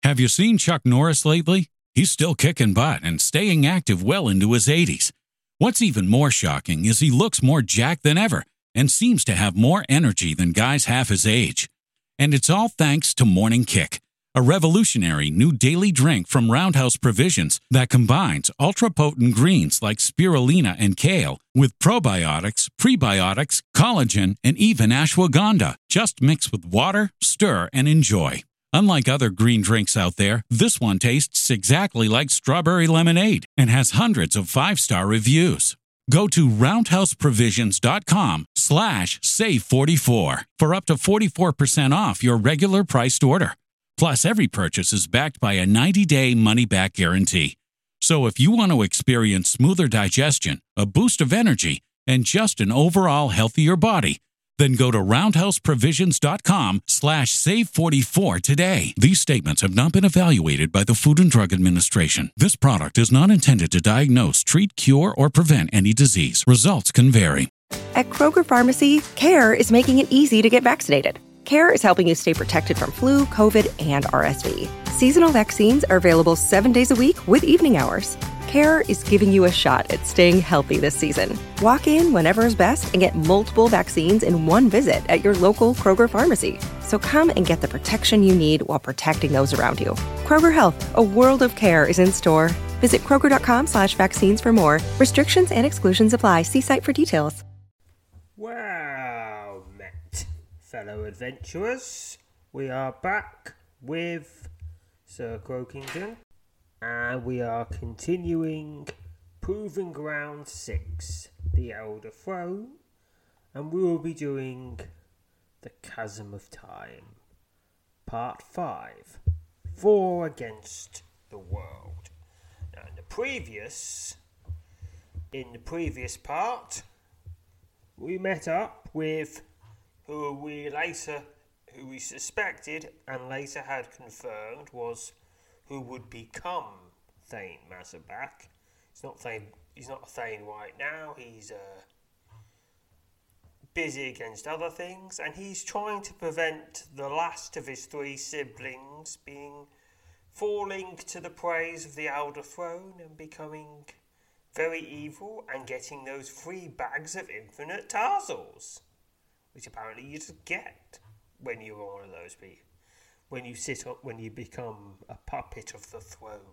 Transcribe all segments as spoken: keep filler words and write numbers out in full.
Have you seen Chuck Norris lately? He's still kicking butt and staying active well into his eighties. What's even more shocking is he looks more jacked than ever and seems to have more energy than guys half his age. And it's all thanks to Morning Kick, a revolutionary new daily drink from Roundhouse Provisions that combines ultra-potent greens like spirulina and kale with probiotics, prebiotics, collagen, and even ashwagandha. Just mix with water, stir, and enjoy. Unlike other green drinks out there, this one tastes exactly like strawberry lemonade and has hundreds of five-star reviews. Go to roundhouseprovisions.com slash save44 for up to forty-four percent off your regular priced order. Plus, every purchase is backed by a ninety-day money-back guarantee. So if you want to experience smoother digestion, a boost of energy, and just an overall healthier body, then go to roundhouseprovisions.com slash save44 today. These statements have not been evaluated by the Food and Drug Administration. This product is not intended to diagnose, treat, cure, or prevent any disease. Results can vary. At Kroger Pharmacy, CARE is making it easy to get vaccinated. CARE is helping you stay protected from flu, COVID, and R S V. Seasonal vaccines are available seven days a week with evening hours. CARE is giving you a shot at staying healthy this season. Walk in whenever is best and get multiple vaccines in one visit at your local Kroger pharmacy. So come and get the protection you need while protecting those around you. Kroger Health, a world of care is in store. Visit kroger.com slash vaccines for more. Restrictions and exclusions apply. See site for details. Well met, fellow adventurers. We are back with Sir Croakington. And we are continuing Proving Ground six, The Elder Throne, and we will be doing The Chasm of Time, Part five, Four Against the World. Now, in the previous, in the previous part, we met up with who we later, who we suspected and later had confirmed was who would become Thane Mazabak. He's not Thane, he's not Thane right now. He's uh, busy against other things, and he's trying to prevent the last of his three siblings being falling to the praise of the Elder Throne and becoming very evil and getting those free bags of infinite tarsals, which apparently you just get when you're one of those people. When you sit up, when you become a puppet of the throne.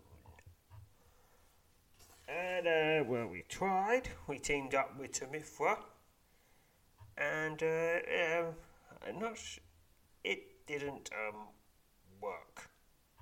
And, uh, well, we tried. We teamed up with Tamithra. And, uh, um, I'm not sh- it didn't, um, work.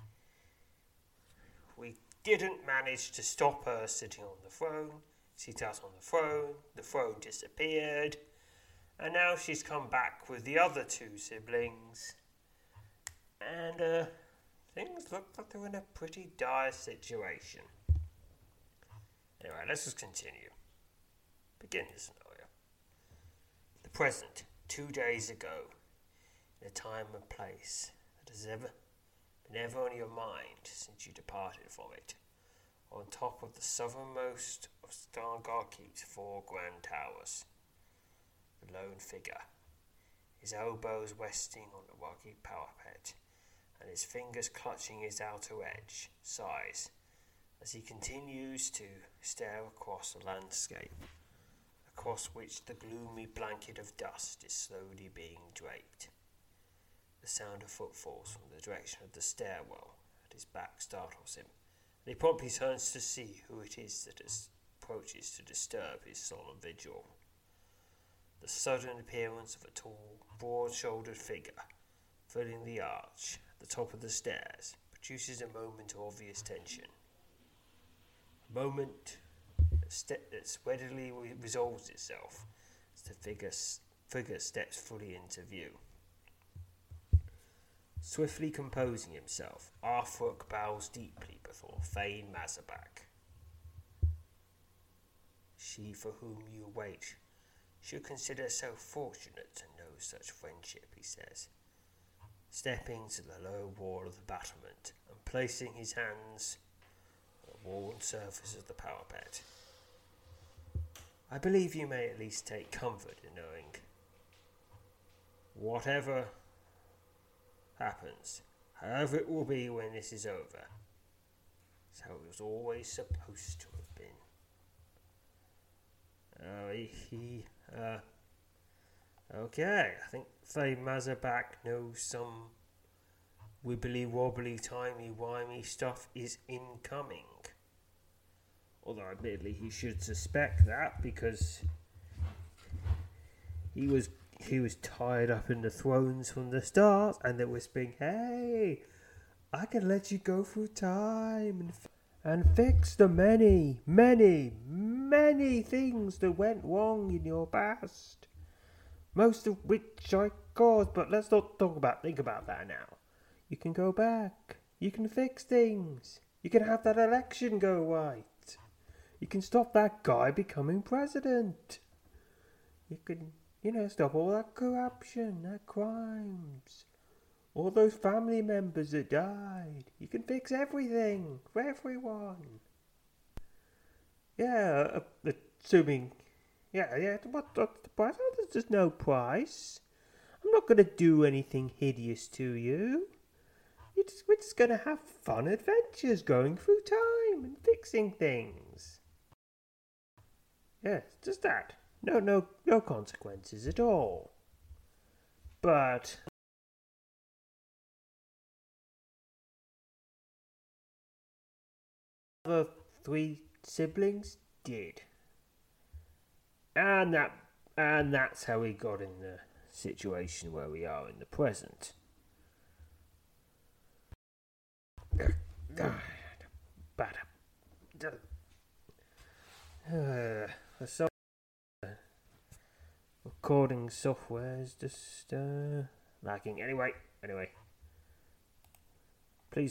We didn't manage to stop her sitting on the throne. Sit us on the throne. The throne disappeared. And now she's come back with the other two siblings. And uh, things look like they're in a pretty dire situation. Anyway, let's just continue. Begin the scenario. The present, two days ago, in a time and place that has ever been ever on your mind since you departed from it, on top of the southernmost of Stargar Keep's four grand towers, the lone figure, his elbows resting on the rocky parapet, and his fingers clutching his outer edge, sighs as he continues to stare across the landscape, across which the gloomy blanket of dust is slowly being draped. The sound of footfalls from the direction of the stairwell at his back startles him, and he promptly turns to see who it is that is, approaches to disturb his solemn vigil. The sudden appearance of a tall, broad-shouldered figure filling the arch at the top of the stairs produces a moment of obvious tension. A moment that, st- that readily re- resolves itself as the figure, s- figure steps fully into view. Swiftly composing himself, Arthur bows deeply before Thane Mazabak. She for whom you wait should consider herself fortunate to know such friendship, he says, stepping to the low wall of the battlement and placing his hands on the worn surface of the parapet. I believe you may at least take comfort in knowing whatever happens, However it will be when this is over. It's how it was always supposed to have been. Uh, he, he uh, okay, I think Faye Mazabak knows some wibbly wobbly timey wimey stuff is incoming. Although admittedly he should suspect that because he was he was tied up in the thrones from the start, and they're whispering, "Hey, I can let you go through time and f- and fix the many, many, many things that went wrong in your past, most of which I caused." But let's not talk about think about that now. You can go back. You can fix things. You can have that election go right. You can stop that guy becoming president. You can, you know, stop all that corruption, that crimes, all those family members that died. You can fix everything for everyone. Yeah, uh, assuming, yeah, yeah, what, what's the price? Oh, there's just no price. I'm not going to do anything hideous to you. You're just, we're just going to have fun adventures going through time and fixing things. Yes, just that. No, no, no consequences at all. But the other three siblings did, and that, and that's how we got in the situation where we are in the present. But uh, the so- recording software is just uh, lagging. Anyway, anyway, please.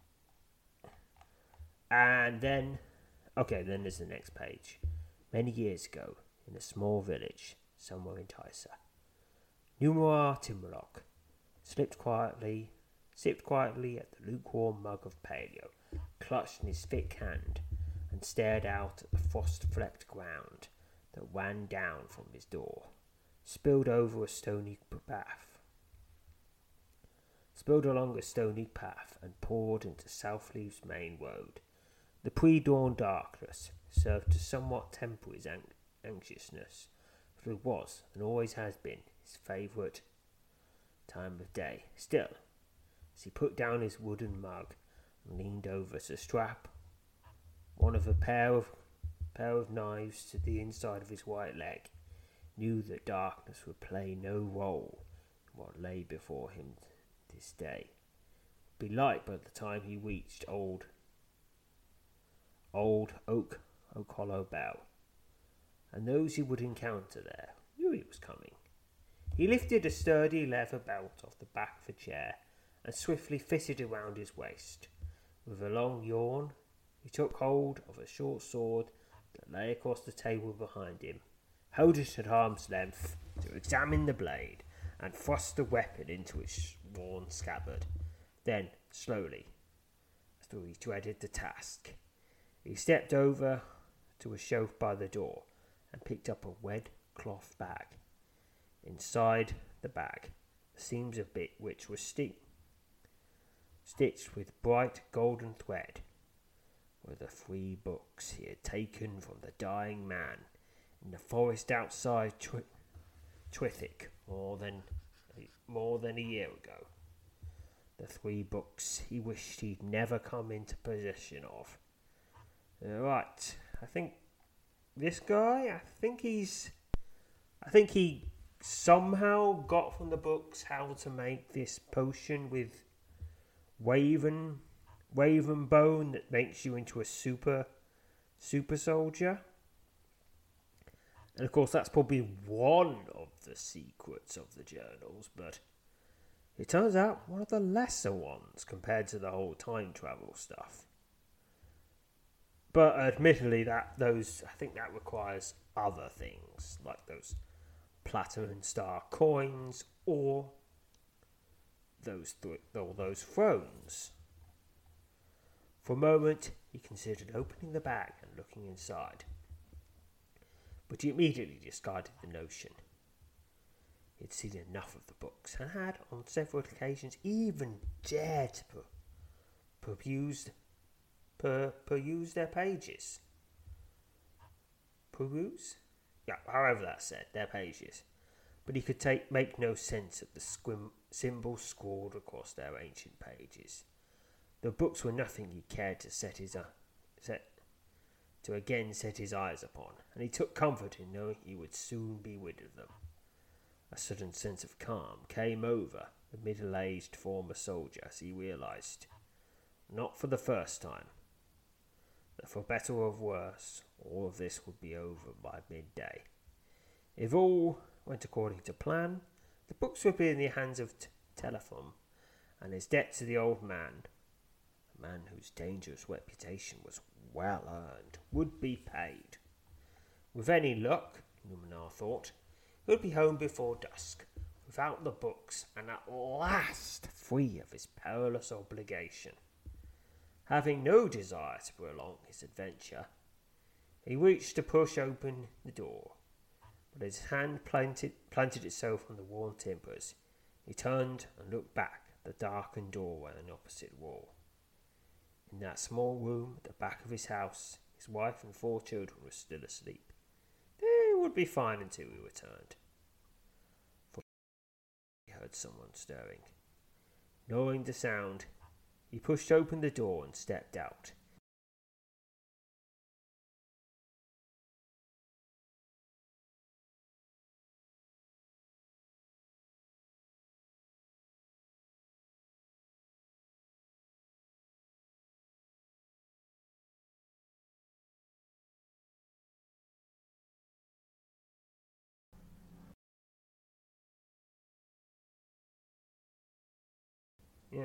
And then, okay, then there's the next page. Many years ago, in a small village somewhere in Tysa, Numar Timberlock slipped quietly, sipped quietly at the lukewarm mug of paleo, clutched in his thick hand, and stared out at the frost-flecked ground that ran down from his door, spilled over a stony path, spilled along a stony path, and poured into Southleaf's main road. The pre-dawn darkness served to somewhat temper his ang- anxiousness, for it was, and always has been, his favourite time of day. Still, as he put down his wooden mug and leaned over to strap one of a pair of pair of knives to the inside of his white leg, knew that darkness would play no role in what lay before him this day. It would be light by the time he reached old old Oak Oak Hollow Bell, and those he would encounter there knew he was coming. He lifted a sturdy leather belt off the back of a chair and swiftly fitted it around his waist. With a long yawn, he took hold of a short sword that lay across the table behind him, held it at arm's length to examine the blade, and thrust the weapon into its worn scabbard. Then, slowly, as though he dreaded the task, he stepped over to a shelf by the door and picked up a red cloth bag. Inside the bag, the seams of it which were sti- stitched with bright golden thread, were the three books he had taken from the dying man in the forest outside Twi- Twithick more than more than a year ago. The three books he wished he'd never come into possession of. Right, I think this guy, I think he's, I think he somehow got from the books how to make this potion with Waven, Waven Bone that makes you into a super, super soldier. And of course that's probably one of the secrets of the journals, but it turns out one of the lesser ones compared to the whole time travel stuff. But admittedly, that those I think that requires other things, like those Platinum Star coins or those th- or those thrones. For a moment, he considered opening the bag and looking inside, but he immediately discarded the notion. He had seen enough of the books, and had, on several occasions, even dared to per- peruse, per- peruse their pages. Peruse? Yeah, however that's said, their pages. But he could take make no sense of the squim- symbols scrawled across their ancient pages. The books were nothing he cared to set his uh, set to again set his eyes upon, and he took comfort in knowing he would soon be rid of them. A sudden sense of calm came over the middle-aged former soldier as he realized, not for the first time, that for better or worse, all of this would be over by midday. If all went according to plan, the books would be in the hands of t- Telephon, and his debt to the old man, a man whose dangerous reputation was well earned, would be paid. With any luck, Numenor thought, he would be home before dusk, without the books, and at last free of his perilous obligation. Having no desire to prolong his adventure, he reached to push open the door, but his hand planted, planted itself on the worn timbers. He turned and looked back at the darkened doorway on the opposite wall. In that small room at the back of his house, his wife and four children were still asleep. They would be fine until he returned. For he heard someone stirring. Knowing the sound, he pushed open the door and stepped out. Yeah.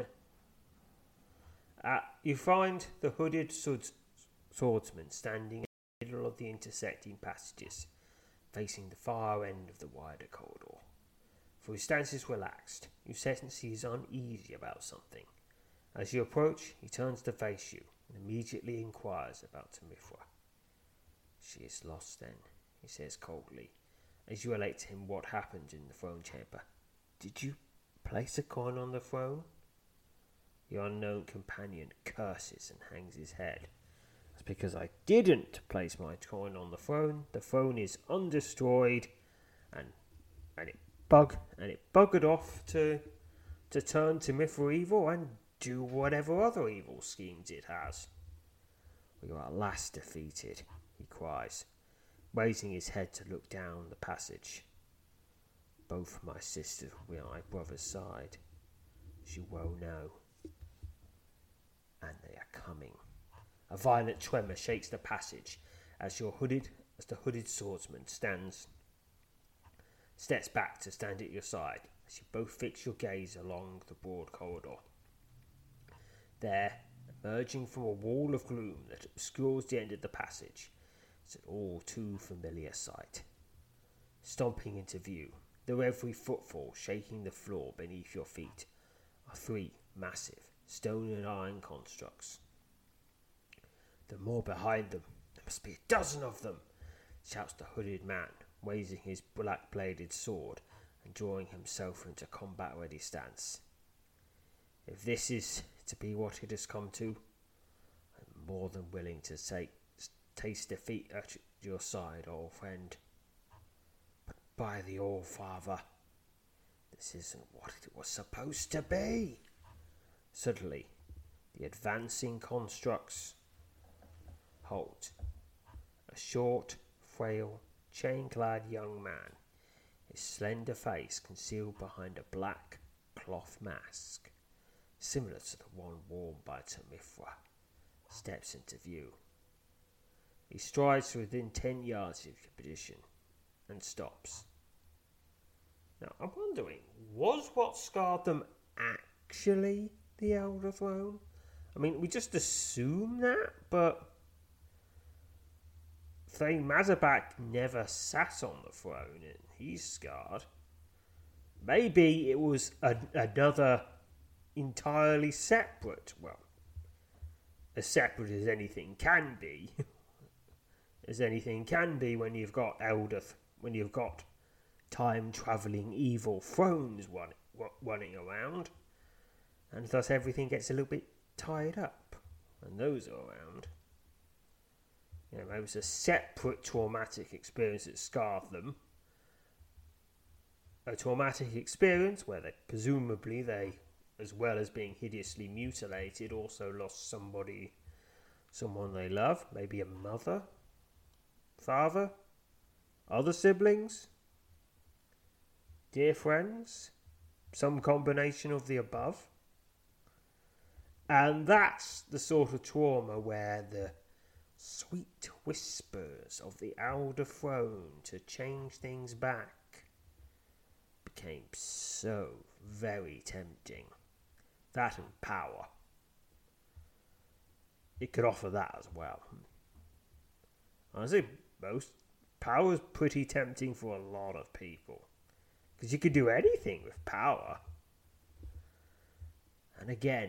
Uh, you find the hooded swords- swordsman standing in the middle of the intersecting passages, facing the far end of the wider corridor. For his stance is relaxed, you sense he is uneasy about something. As you approach, he turns to face you and immediately inquires about Tamifra. She is lost then, he says coldly, as you relate to him what happened in the throne chamber. Did you place a coin on the throne? The unknown companion curses and hangs his head. That's because I didn't place my coin on the throne. The throne is undestroyed, and and it bug and it buggered off to to turn to Mithra evil and do whatever other evil schemes it has. We are at last defeated, he cries, raising his head to look down the passage. Both my sisters will be on my brother's side, as you well know. And they are coming. A violent tremor shakes the passage as your hooded as the hooded swordsman stands steps back to stand at your side as you both fix your gaze along the broad corridor. There, emerging from a wall of gloom that obscures the end of the passage, is an all too familiar sight. Stomping into view, their every footfall shaking the floor beneath your feet, are three massive stone and iron constructs. There are more behind them. There must be a dozen of them, shouts the hooded man, raising his black-bladed sword and drawing himself into combat-ready stance. If this is to be what it has come to, I'm more than willing to take, taste defeat at your side, old friend. But by the All-Father, this isn't what it was supposed to be. Suddenly, the advancing constructs halt. A short, frail, chain-clad young man, his slender face concealed behind a black cloth mask, similar to the one worn by Tamifra, steps into view. He strides to within ten yards of your position and stops. Now, I'm wondering, was what scarred them actually the Elder Throne? I mean, we just assume that, but Thane Mazabak never sat on the throne and he's scarred. Maybe it was a, another entirely separate, well, as separate as anything can be, as anything can be when you've got Elder, when you've got time-travelling evil thrones run, running around, and thus everything gets a little bit tied up when those are around. You know, it was a separate traumatic experience that scarred them. A traumatic experience where they, presumably they, as well as being hideously mutilated, also lost somebody, someone they love, maybe a mother, father, other siblings, dear friends, some combination of the above. And that's the sort of trauma where the sweet whispers of the Elder Throne to change things back became so very tempting. That and power. It could offer that as well. Honestly, most power's pretty tempting for a lot of people, because you could do anything with power. And again,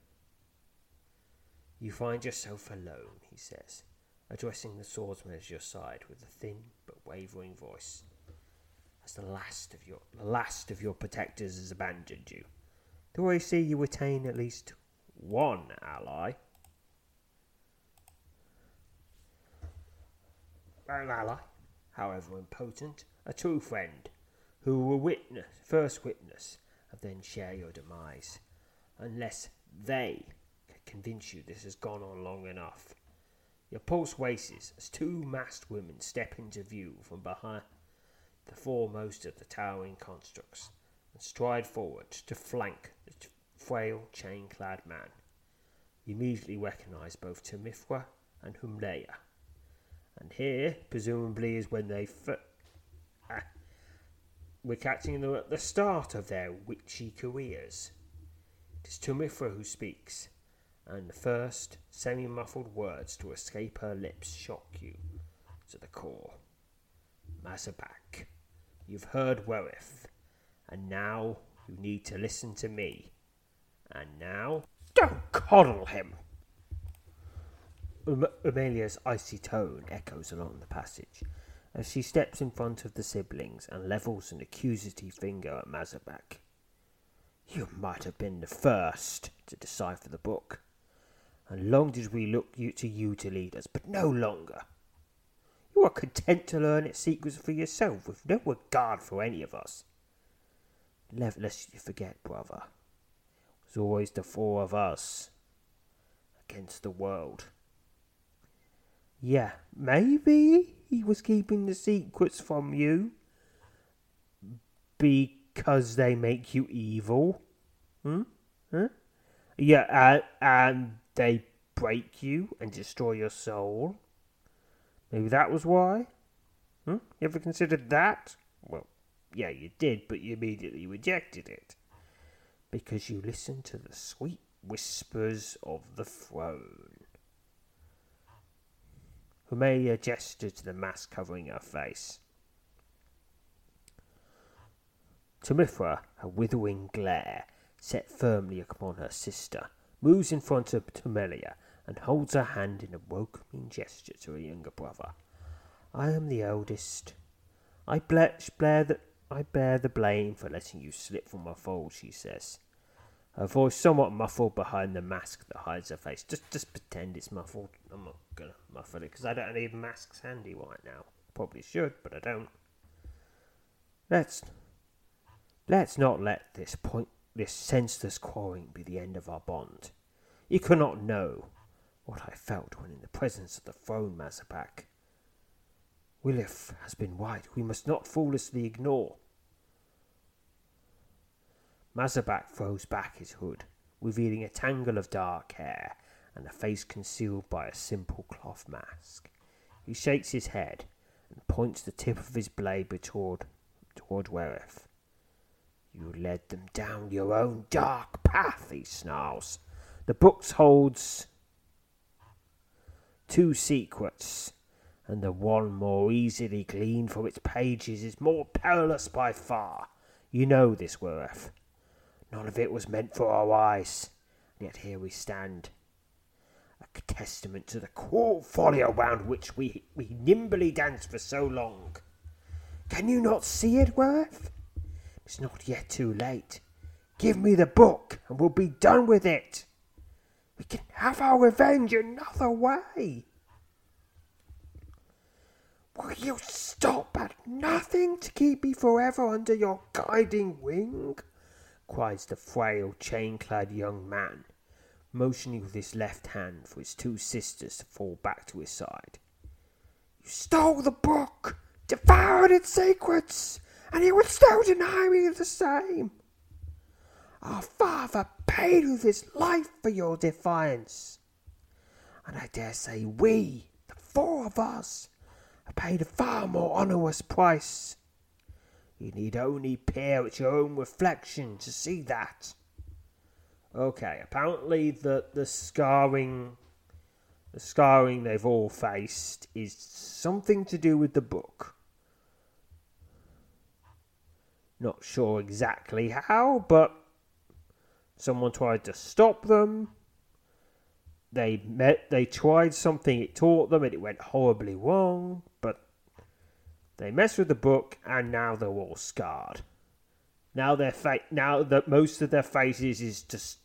you find yourself alone, he says, addressing the swordsman at your side with a thin but wavering voice, as the last of your the last of your protectors has abandoned you. Do I see you retain at least one ally? An ally, however impotent, a true friend, who will witness, first witness, and then share your demise, unless they can convince you this has gone on long enough. Your pulse races as two masked women step into view from behind the foremost of the towering constructs and stride forward to flank the frail, chain-clad man. You immediately recognise both Temithra and Humleia. And here, presumably, is when they... F- uh, we're catching them at the start of their witchy careers. It is Temithra who speaks, and the first semi-muffled words to escape her lips shock you to the core. Mazabak, you've heard Wereth, and now you need to listen to me. And now, don't coddle him! Um- Amelia's icy tone echoes along the passage as she steps in front of the siblings and levels an accusative finger at Mazabak. You might have been the first to decipher the book, and long did we look you to you to lead us, but no longer. You are content to learn its secrets for yourself, with no regard for any of us. Lest you forget, brother, it was always the four of us against the world. Yeah, maybe he was keeping the secrets from you because they make you evil. Hmm? Huh? Yeah, uh, and they break you and destroy your soul. Maybe that was why? Hmm? You ever considered that? Well, yeah, you did, but you immediately rejected it. Because you listened to the sweet whispers of the throne. Humelia gestured to the mask covering her face. Temithra, her withering glare set firmly upon her sister, moves in front of Humelia and holds her hand in a welcoming gesture to her younger brother. I am the eldest. I bear, the, I bear the blame for letting you slip from my fold, she says, her voice somewhat muffled behind the mask that hides her face. Just just pretend it's muffled. I'm not going to muffle it because I don't need masks handy right now. Probably should, but I don't. Let's let's not let this point, this senseless quarreling be the end of our bond. You cannot know what I felt when in the presence of the throne, Mazabak. Wilif has been right. We must not foolishly ignore. Mazabak throws back his hood, revealing a tangle of dark hair and a face concealed by a simple cloth mask. He shakes his head and points the tip of his blade toward, toward Wereth. You led them down your own dark path, he snarls. The book holds two secrets, and the one more easily gleaned from its pages is more perilous by far. You know this, Wereth. None of it was meant for our eyes, and yet here we stand, a testament to the cruel folly around which we, we nimbly danced for so long. Can you not see it, Worth? It's not yet too late. Give me the book and we'll be done with it. We can have our revenge another way. Will you stop at nothing to keep me forever under your guiding wing? Cries the frail, chain-clad young man, motioning with his left hand for his two sisters to fall back to his side. You stole the book, devoured its secrets, and you would still deny me the same. Our father paid with his life for your defiance, and I dare say we, the four of us, have paid a far more onerous price. You need only peer at your own reflection to see that. Okay, apparently the, the scarring the scarring they've all faced is something to do with the book. Not sure exactly how, but someone tried to stop them. They met. They tried something it taught them, and it went horribly wrong. But they messed with the book, and now they're all scarred. Now their fa- Now that most of their faces is just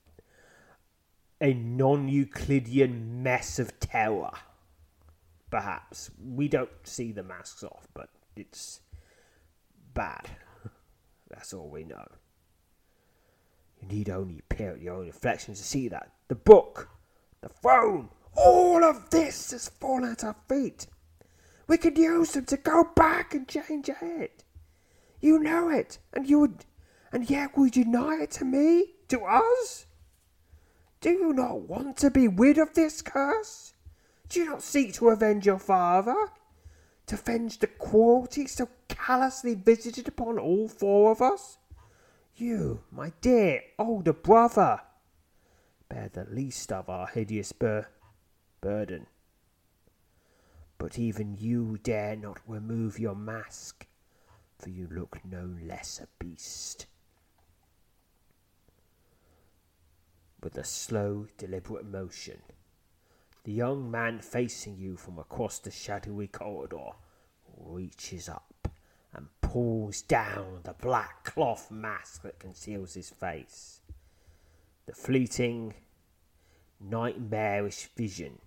a non-Euclidean mess of terror. Perhaps we don't see the masks off, but it's bad. That's all we know. You need only peer at your own reflection to see that. The book, the throne, all of this has fallen at our feet. We could use them to go back and change ahead. You know it, and you would, and yet would you deny it to me, to us? Do you not want to be rid of this curse? Do you not seek to avenge your father? To avenge the cruelty so callously visited upon all four of us? You, my dear older brother, bear the least of our hideous bur- burden. But even you dare not remove your mask, for you look no less a beast. With a slow, deliberate motion, the young man facing you from across the shadowy corridor reaches up and pulls down the black cloth mask that conceals his face. The fleeting, nightmarish vision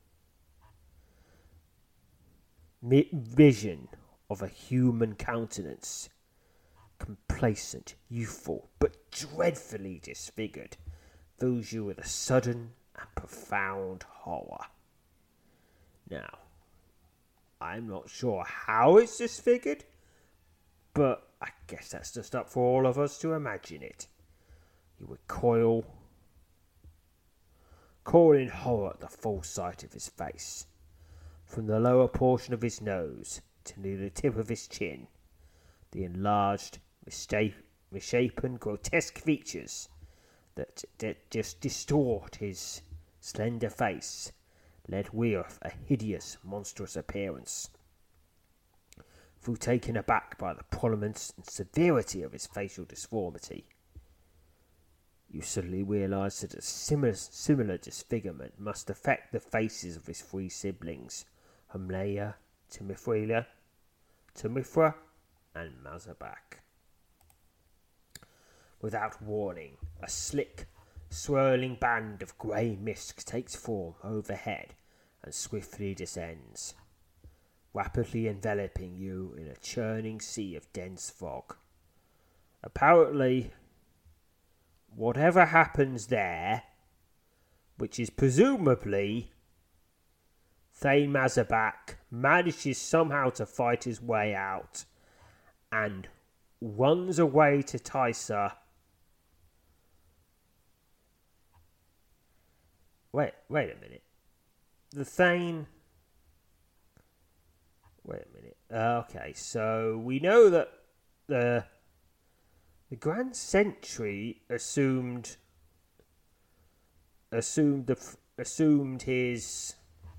vision of a human countenance, complacent, youthful, but dreadfully disfigured, fills you with a sudden and profound horror. Now, I'm not sure how it's disfigured, but I guess that's just up for all of us to imagine it. You recoil, recoil in horror at the full sight of his face. From the lower portion of his nose to near the tip of his chin, the enlarged, misshapen, grotesque features that, that just distort his slender face led Wirth a hideous, monstrous appearance. Though taken aback by the prominence and severity of his facial deformity, you suddenly realised that a similar, similar disfigurement must affect the faces of his three siblings, Humlea, Timithra, Timithra, and Mazabak. Without warning, a slick, swirling band of grey mist takes form overhead and swiftly descends, rapidly enveloping you in a churning sea of dense fog. Apparently, whatever happens there, which is presumably Thane Mazabak manages somehow to fight his way out and runs away to Tysa. Wait, wait a minute. The Thane... Wait a minute. Uh, okay, so we know that the the Grand Sentry assumed assumed the assumed his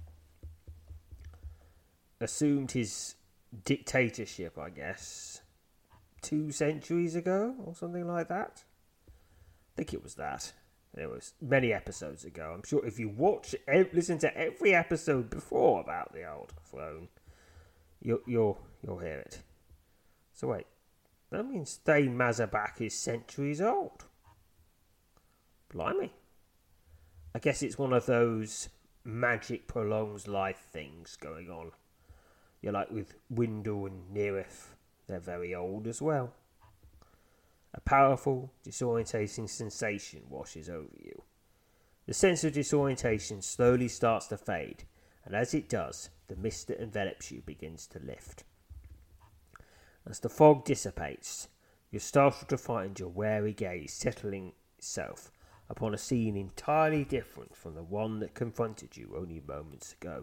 assumed his dictatorship, I guess, two centuries ago or something like that. I think it was that. It was many episodes ago. I'm sure if you watch, listen to every episode before about the Old Throne, you'll you'll you'll hear it. So wait, that means Thane Mazabak is centuries old. Blimey. I guess it's one of those magic prolongs life things going on. You're like with Windle and Neareth, they're very old as well. A powerful, disorientating sensation washes over you. The sense of disorientation slowly starts to fade, and as it does, the mist that envelops you begins to lift. As the fog dissipates, you're startled to find your wary gaze settling itself upon a scene entirely different from the one that confronted you only moments ago.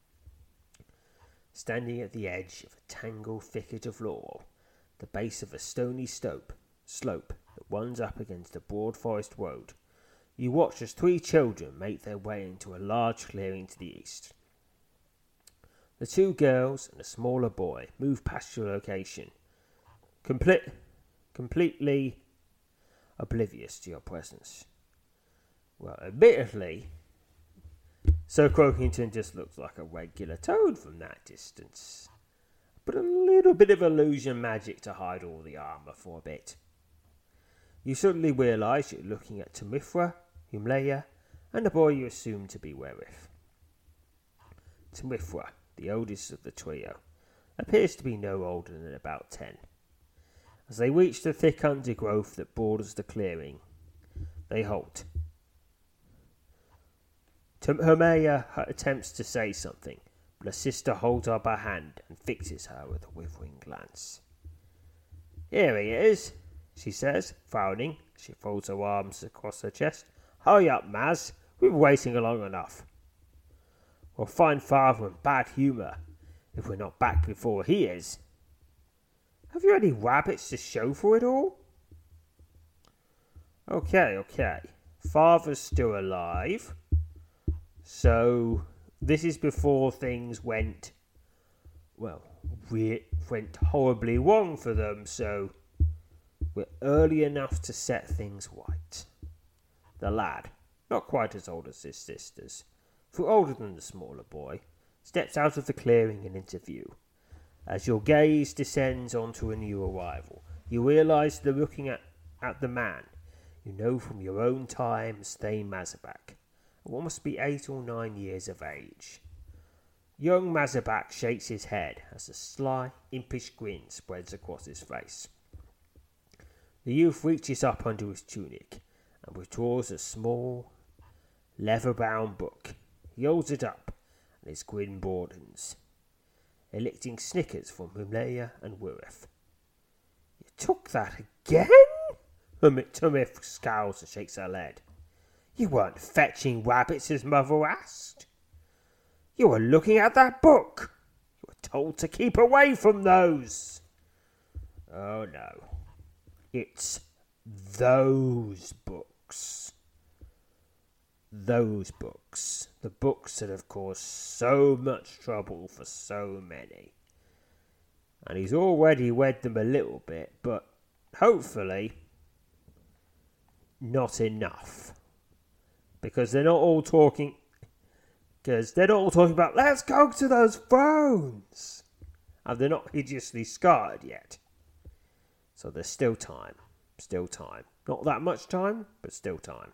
Standing at the edge of a tangled thicket of laurel, the base of a stony slope, slope that runs up against a broad forest road, you watch as three children make their way into a large clearing to the east. The two girls and a smaller boy move past your location, complete, completely oblivious to your presence. Well, admittedly, Sir Croakington just looks like a regular toad from that distance, but a little bit of illusion magic to hide all the armour for a bit. You suddenly realise you're looking at Tamithra, Humleia, and the boy you assume to be Wereth. Tamithra, the oldest of the trio, appears to be no older than about ten. As they reach the thick undergrowth that borders the clearing, they halt. Humleia attempts to say something, but her sister holds up her hand and fixes her with a withering glance. "Here he is," she says, frowning. She folds her arms across her chest. "Hurry up, Maz. We've been waiting long enough. We'll find Father in bad humour if we're not back before he is. Have you any rabbits to show for it all?" Okay, okay. Father's still alive. So, this is before things went, well, we went horribly wrong for them, so we're early enough to set things right. The lad, not quite as old as his sisters, for older than the smaller boy, steps out of the clearing and into view. As your gaze descends onto a new arrival, you realise they're looking at, at the man you know from your own time as Thane Mazabak, what must be eight or nine years of age. Young Mazabak shakes his head as a sly, impish grin spreads across his face. The youth reaches up under his tunic and withdraws a small, leather-bound book. He holds it up, and his grin broadens, elicting snickers from Humleia and Wereth. "You took that again?" Tamith scowls and shakes her head. "You weren't fetching rabbits as Mother asked. You were looking at that book. You were told to keep away from those." "Oh no. It's those books. Those books. The books that have caused so much trouble for so many. And he's already read them a little bit, but hopefully not enough. Because they're not all talking... Because they're not all talking about, let's go to those thrones. And they're not hideously scarred yet. So there's still time. Still time. Not that much time, but still time.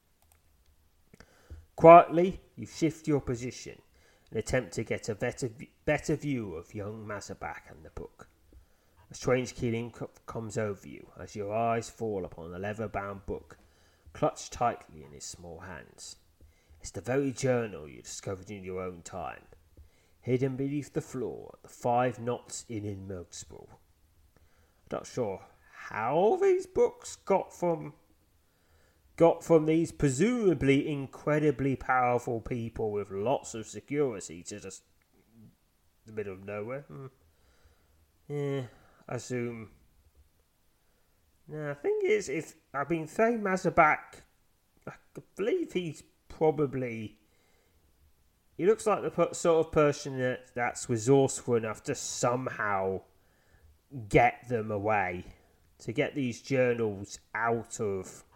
Quietly, you shift your position and attempt to get a better, better view of young Mazabak and the book. A strange feeling comes over you as your eyes fall upon the leather-bound book, clutched tightly in his small hands. It's the very journal you discovered in your own time, hidden beneath the floor at the Five Knots Inn in Milkspool. I'm not sure how these books got from got from these presumably incredibly powerful people with lots of security to just the middle of nowhere. Hmm. Yeah, I assume. No, the thing is, if I mean, Thane Mazabak, I believe he's probably. He looks like the sort of person that, that's resourceful enough to somehow get them away, to get these journals out of.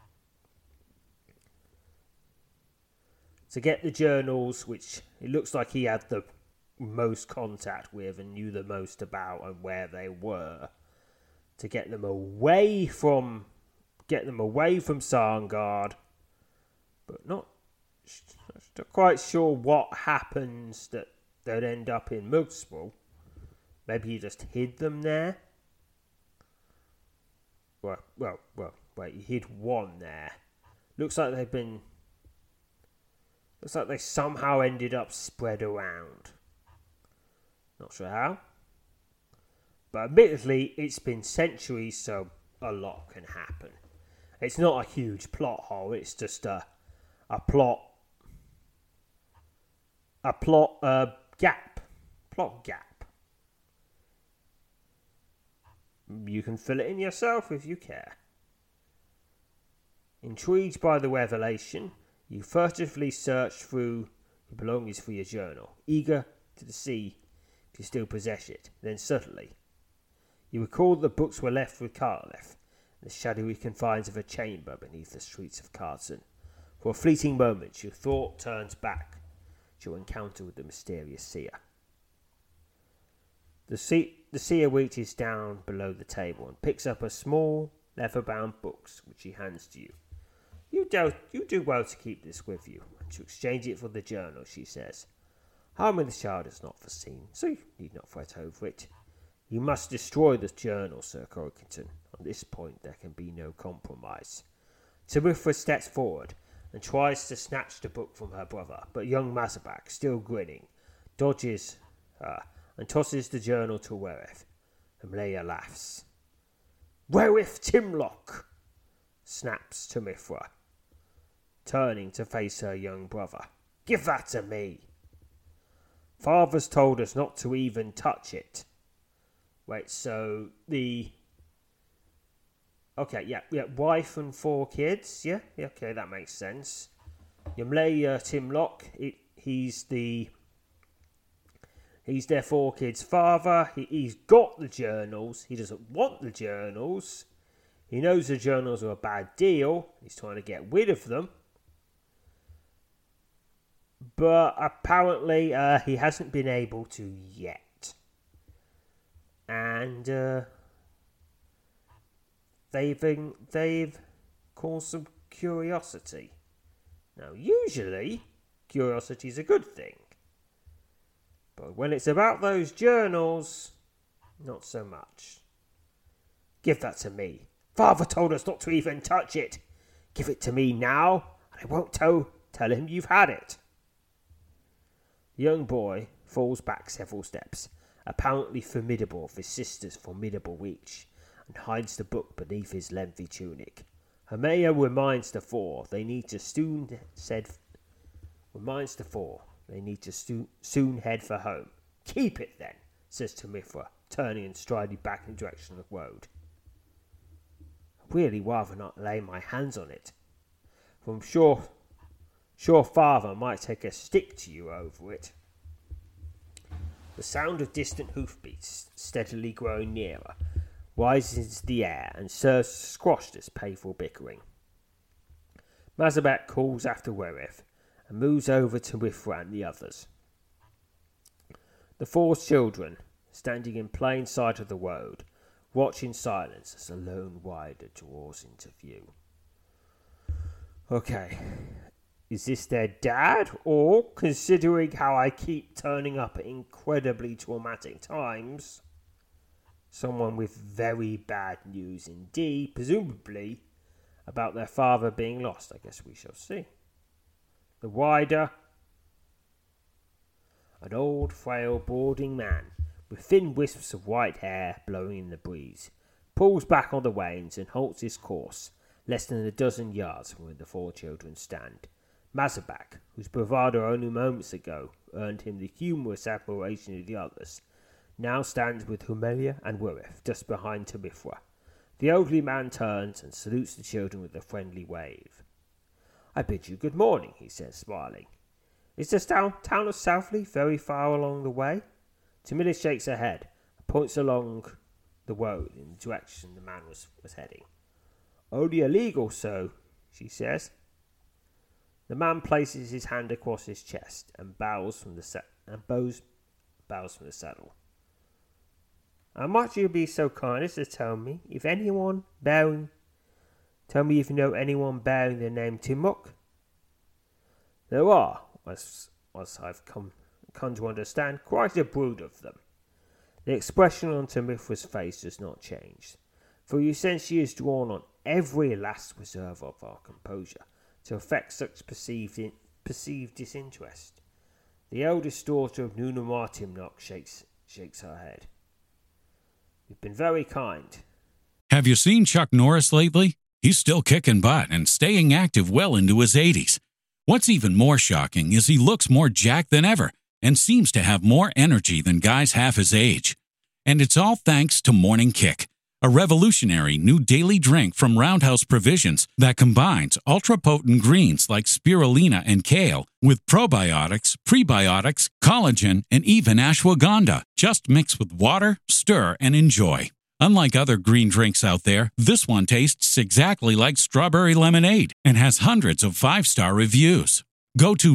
To get the journals, which it looks like he had the most contact with and knew the most about and where they were, to get them away from get them away from Sarngard, but not, not quite sure what happens that they'd end up in Mugswell. Maybe he just hid them there. Well, well, well. Wait, he hid one there. Looks like they've been. Looks like they somehow ended up spread around. Not sure how. But admittedly, it's been centuries, so a lot can happen. It's not a huge plot hole, it's just a a plot a plot uh, gap. Plot gap. You can fill it in yourself if you care. Intrigued by the revelation, you furtively search through your belongings for your journal, eager to see if you still possess it. Then suddenly, you recall the books were left with Carleth, in the shadowy confines of a chamber beneath the streets of Carson. For a fleeting moment, your thought turns back to your encounter with the mysterious seer. The, sea, the seer reaches down below the table and picks up a small, leather-bound book, which he hands to you. You do, you do well to keep this with you, and to exchange it for the journal, she says. Harm in the child is not foreseen, so you need not fret over it. You must destroy the journal, Sir Corkington. On this point there can be no compromise. Tamifra steps forward and tries to snatch the book from her brother, but young Mazabak, still grinning, dodges her and tosses the journal to Wereth. Amleia laughs. Wereth Timlock! Snaps Tamifra, turning to face her young brother. Give that to me! Father's told us not to even touch it. Wait, so the... Okay, yeah, yeah, wife and four kids, yeah? yeah okay, that makes sense. Amleia Timlock, it, he's the... He's their four kids' father. He, he's got the journals. He doesn't want the journals. He knows the journals are a bad deal. He's trying to get rid of them. But apparently uh, he hasn't been able to yet. And uh, they've, been, they've caused some curiosity. Now, usually, curiosity is a good thing. But when it's about those journals, not so much. Give that to me. Father told us not to even touch it. Give it to me now, and I won't tell, tell him you've had it. The young boy falls back several steps, apparently formidable of his sister's formidable reach, and hides the book beneath his lengthy tunic. Hermea reminds the four they need to soon said reminds the four they need to stu- soon head for home. Keep it then, says Tamifra, turning and striding back in the direction of the road. Really rather not lay my hands on it. For I'm sure, sure father might take a stick to you over it. The sound of distant hoofbeats, steadily growing nearer, rises into the air and serves to squash this painful bickering. Mazabak calls after Wereth and moves over to Withra and the others. The four children, standing in plain sight of the road, watch in silence as the lone rider draws into view. Okay, is this their dad, or, considering how I keep turning up at incredibly traumatic times, someone with very bad news indeed, presumably about their father being lost? I guess we shall see. The rider, an old, frail, balding man with thin wisps of white hair blowing in the breeze, pulls back on the reins and halts his course less than a dozen yards from where the four children stand. Mazabak, whose bravado only moments ago earned him the humorous admiration of the others, now stands with Humelia and Wereth just behind Tamifra. The elderly man turns and salutes the children with a friendly wave. I bid you good morning, he says, smiling. Is the town, town of Southleigh very far along the way? Tamila shakes her head and points along the road in the direction the man was, was heading. Only a league or so, she says. The man places his hand across his chest and bows from the sa- and bows, bows from the saddle. And might you be so kind as to tell me if anyone bearing... Tell me if you know anyone bearing the name Timok? There are, as, as I've come, come to understand, quite a brood of them. The expression on Timithra's face does not change, for you sense she is drawn on every last reserve of our composure to effect such perceived, in, perceived disinterest. The eldest daughter of Nunamar Timnock shakes, shakes her head. You've been very kind. Have you seen Chuck Norris lately? He's still kicking butt and staying active well into his eighties. What's even more shocking is he looks more jacked than ever and seems to have more energy than guys half his age. And it's all thanks to Morning Kick, a revolutionary new daily drink from Roundhouse Provisions that combines ultra-potent greens like spirulina and kale with probiotics, prebiotics, collagen, and even ashwagandha. Just mix with water, stir, and enjoy. Unlike other green drinks out there, this one tastes exactly like strawberry lemonade and has hundreds of five-star reviews. Go to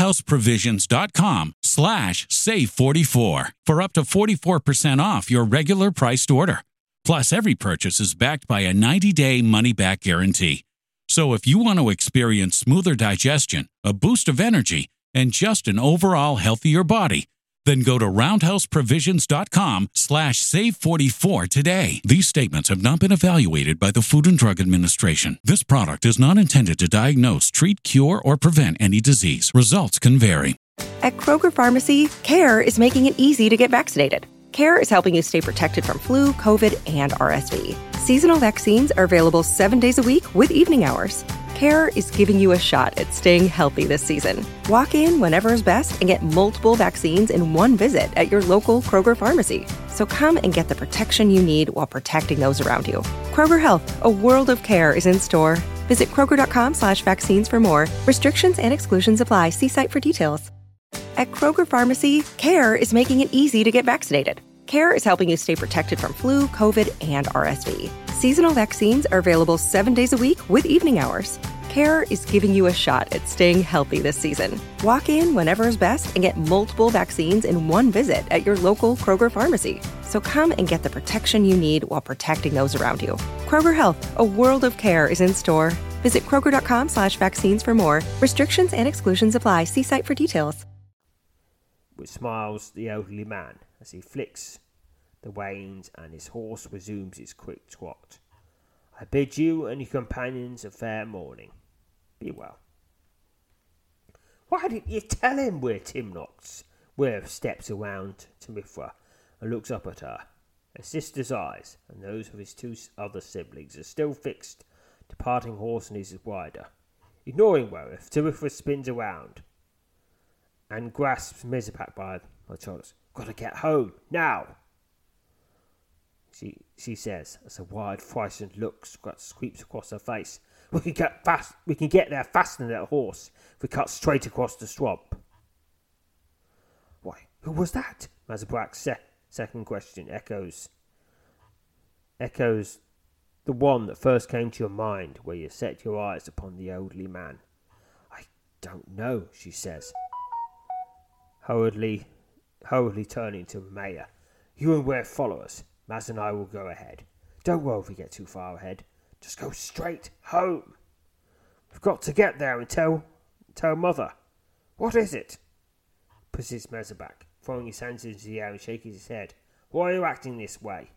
roundhouseprovisions.com slash save 44 for up to forty-four percent off your regular priced order. Plus, every purchase is backed by a ninety-day money-back guarantee. So if you want to experience smoother digestion, a boost of energy, and just an overall healthier body, then go to roundhouseprovisions.com slash save 44 today. These statements have not been evaluated by the Food and Drug Administration. This product is not intended to diagnose, treat, cure, or prevent any disease. Results can vary. At Kroger Pharmacy, CARE is making it easy to get vaccinated. CARE is helping you stay protected from flu, COVID, and R S V. Seasonal vaccines are available seven days a week with evening hours. CARE is giving you a shot at staying healthy this season. Walk in whenever is best and get multiple vaccines in one visit at your local Kroger pharmacy. So come and get the protection you need while protecting those around you. Kroger Health, a world of care is in store. Visit kroger.com slash vaccines for more. Restrictions and exclusions apply. See site for details. At Kroger Pharmacy, CARE is making it easy to get vaccinated. CARE is helping you stay protected from flu, COVID, and R S V. Seasonal vaccines are available seven days a week with evening hours. CARE is giving you a shot at staying healthy this season. Walk in whenever is best and get multiple vaccines in one visit at your local Kroger pharmacy. So come and get the protection you need while protecting those around you. Kroger Health, a world of care is in store. Visit kroger.com slash vaccines for more. Restrictions and exclusions apply. See site for details. Which smiles the elderly man as he flicks the reins and his horse resumes its quick trot. I bid you and your companions a fair morning. Be well. Why didn't you tell him we're Timnock's? Wirth steps around to Mithra and looks up at her. Her sister's eyes and those of his two other siblings are still fixed. Departing horse and his rider. Ignoring Wirth, Mithra spins around and grasps Mizpak by the shoulders. Gotta get home, now! She she says, as a wide, frightened look sweeps across her face. We can get fast. We can get there faster than that horse if we cut straight across the swamp. Why, who was that? Mazabrak's se- second question echoes. Echoes the one that first came to your mind, where you set your eyes upon the elderly man. I don't know, she says, hurriedly, hurriedly turning to Maya. You and Wirth follow us. Maz and I will go ahead. Don't worry if we get too far ahead. Just go straight home. We've got to get there and tell, tell Mother. What is it? Persists Mazabrak, throwing his hands into the air and shaking his head. Why are you acting this way?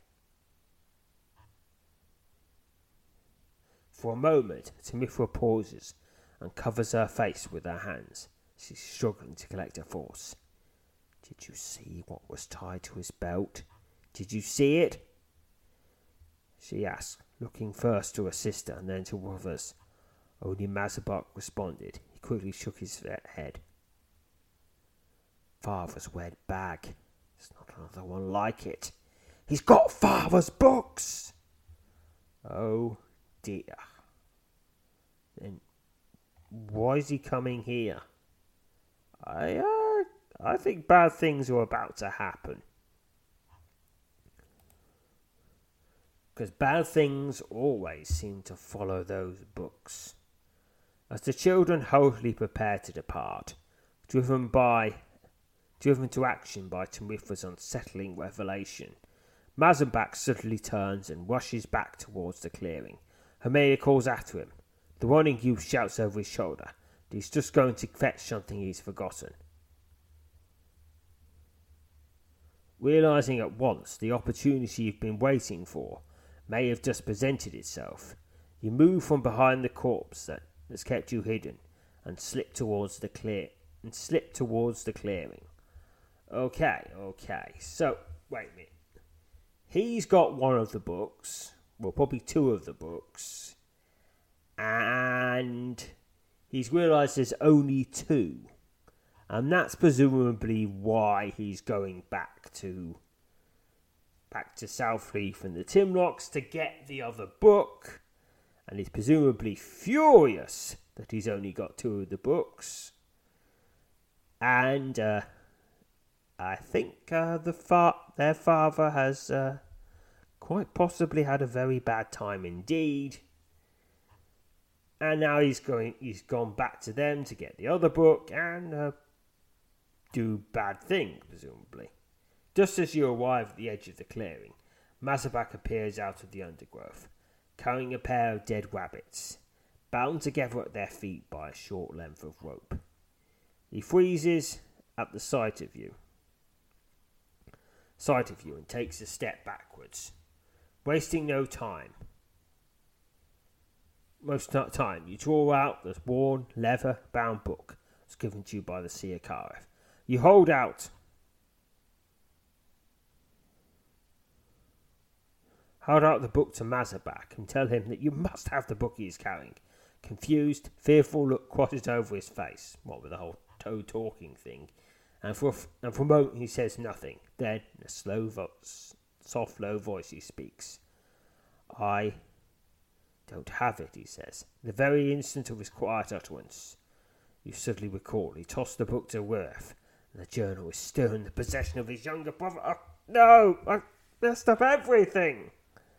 For a moment, Timithra pauses and covers her face with her hands. She's struggling to collect her force. Did you see what was tied to his belt? Did you see it? She asked, looking first to her sister and then to others. Only Mazabrak responded. He quickly shook his head. Father's red bag. There's not another one like it. He's got Father's books! Oh dear. Then why is he coming here? I, uh, I think bad things are about to happen. Because bad things always seem to follow those books. As the children hurriedly prepare to depart, driven by, driven to action by Timithra's unsettling revelation, Mazabak suddenly turns and rushes back towards the clearing. Hermia calls after him. The running youth shouts over his shoulder that he's just going to fetch something he's forgotten. Realising at once the opportunity you've been waiting for may have just presented itself, you move from behind the corpse that has kept you hidden and slip towards the clear and slip towards the clearing. Okay, okay. So, wait a minute. He's got one of the books, well, probably two of the books, and he's realised there's only two. And that's presumably why he's going back to back to Southleaf and the Timlocks to get the other book. And he's presumably furious that he's only got two of the books. And uh, I think uh, the fa- their father has uh, quite possibly had a very bad time indeed. And now he's going. He's gone back to them to get the other book and uh, do bad things, presumably. Just as you arrive at the edge of the clearing, Mazabak appears out of the undergrowth, carrying a pair of dead rabbits, bound together at their feet by a short length of rope. He freezes at the sight of you, sight of you, and takes a step backwards, wasting no time. Most of the time, you draw out the worn, leather-bound book that's given to you by the Seer Kareth. You hold out. Hold out the book to Mazabak and tell him that you must have the book he is carrying. Confused, fearful look crosses over his face, what with the whole toe talking thing, and for a, f- and for a moment he says nothing. Then, in a slow, vo- soft, low voice, he speaks. I don't have it, he says. The very instant of his quiet utterance, you suddenly recall he tossed the book to Worth, and the journal is still in the possession of his younger brother. Oh, no, I messed up everything.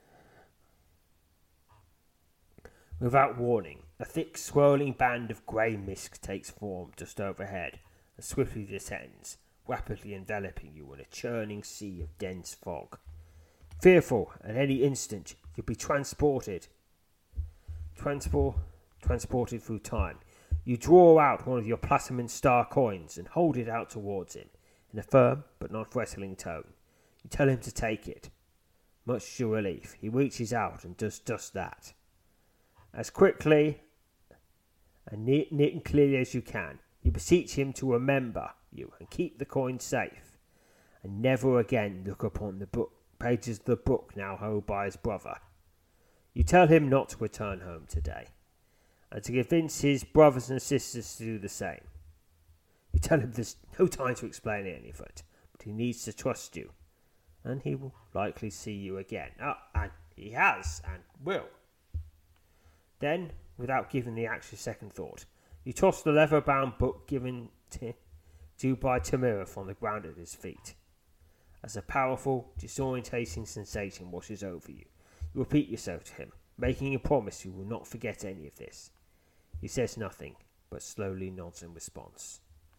Without warning, a thick swirling band of grey mist takes form just overhead and swiftly descends, rapidly enveloping you in a churning sea of dense fog. Fearful, at any instant, you'll be transported. Transport, transported through time. You draw out one of your platinum star coins and hold it out towards him, in a firm but not wrestling tone. You tell him to take it. Much to your relief, he reaches out and does just that. As quickly and neat, neat and clearly as you can, you beseech him to remember you and keep the coin safe, and never again look upon the book pages of the book now held by his brother. You tell him not to return home today, and to convince his brothers and sisters to do the same. You tell him there's no time to explain any of it, but he needs to trust you, and he will likely see you again. Oh, and he has, and will. Then, without giving the action a second thought, you toss the leather-bound book given to you by Timireth on the ground at his feet. As a powerful, disorientating sensation washes over you, you repeat yourself to him, making a promise you will not forget any of this. He says nothing, but slowly nods in response.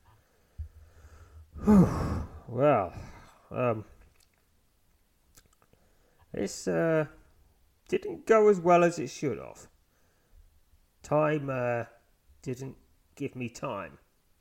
Well, um, this uh, didn't go as well as it should have. Time uh, didn't give me time.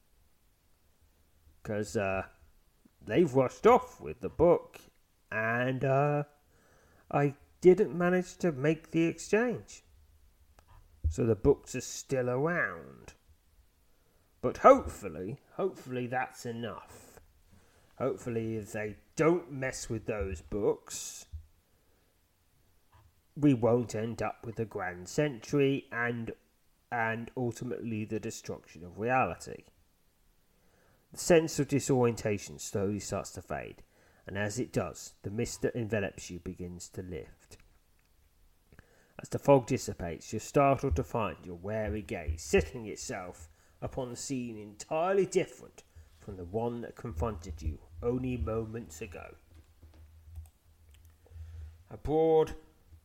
Because uh, they've rushed off with the book, and uh, I didn't manage to make the exchange. So the books are still around. But hopefully, hopefully that's enough. Hopefully if they don't mess with those books, we won't end up with a Grand Century and and ultimately the destruction of reality. The sense of disorientation slowly starts to fade, and as it does, the mist that envelops you begins to lift. As the fog dissipates, you're startled to find your wary gaze settling itself upon the scene entirely different from the one that confronted you only moments ago. A broad,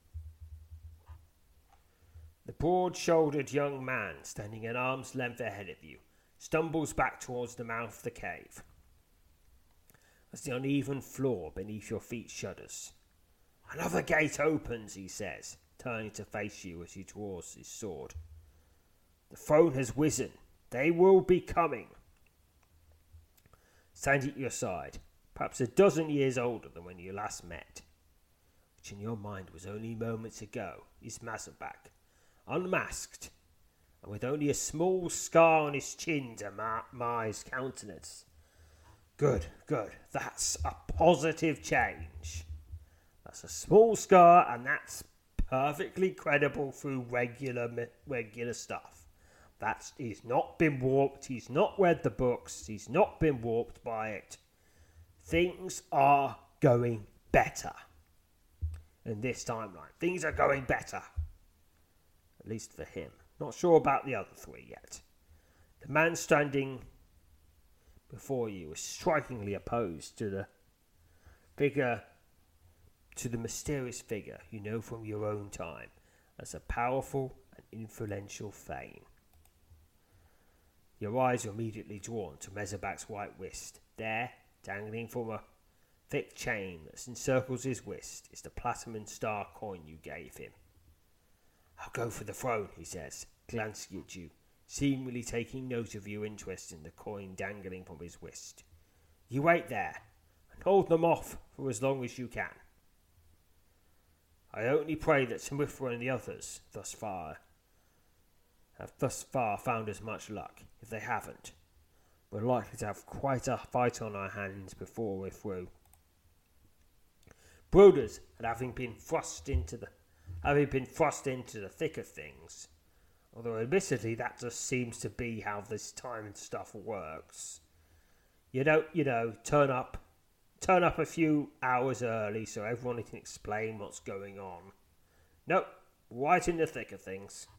the broad-shouldered young man standing an arm's length ahead of you stumbles back towards the mouth of the cave as the uneven floor beneath your feet shudders. Another gate opens, he says, turning to face you as he draws his sword. The throne has risen. They will be coming. Standing at your side, perhaps a dozen years older than when you last met, which in your mind was only moments ago, is Mazabak, unmasked, and with only a small scar on his chin to mar, mar his countenance. Good, good. That's a positive change. That's a small scar, and that's perfectly credible through regular regular stuff. That's, he's not been warped, he's not read the books, he's not been warped by it. Things are going better in this timeline. Things are going better. At least for him. Not sure about the other three yet. The man standing before you is strikingly opposed to the figure, to the mysterious figure you know from your own time as a powerful and influential Thane. Your eyes are immediately drawn to Mazabak's white wrist. There, dangling from a thick chain that encircles his wrist, is the platinum star coin you gave him. I'll go for the throne, he says, glancing at you, seemingly taking note of your interest in the coin dangling from his wrist. You wait there, and hold them off for as long as you can. I only pray that Smithra and the others, thus far, have thus far found as much luck. If they haven't, we're likely to have quite a fight on our hands before we're through. Brothers, and having been thrust into the having been thrust into the thick of things, although admittedly that just seems to be how this time and stuff works. You don't, you know, turn up, turn up a few hours early so everyone can explain what's going on. Nope, right in the thick of things.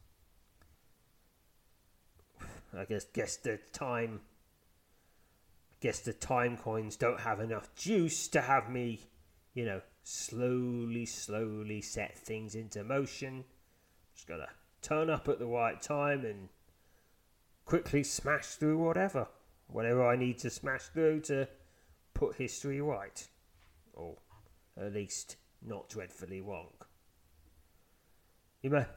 I guess guess the time guess the time coins don't have enough juice to have me, you know, slowly, slowly set things into motion. Just gotta turn up at the right time and quickly smash through whatever. Whatever I need to smash through to put history right. Or at least not dreadfully wrong. You may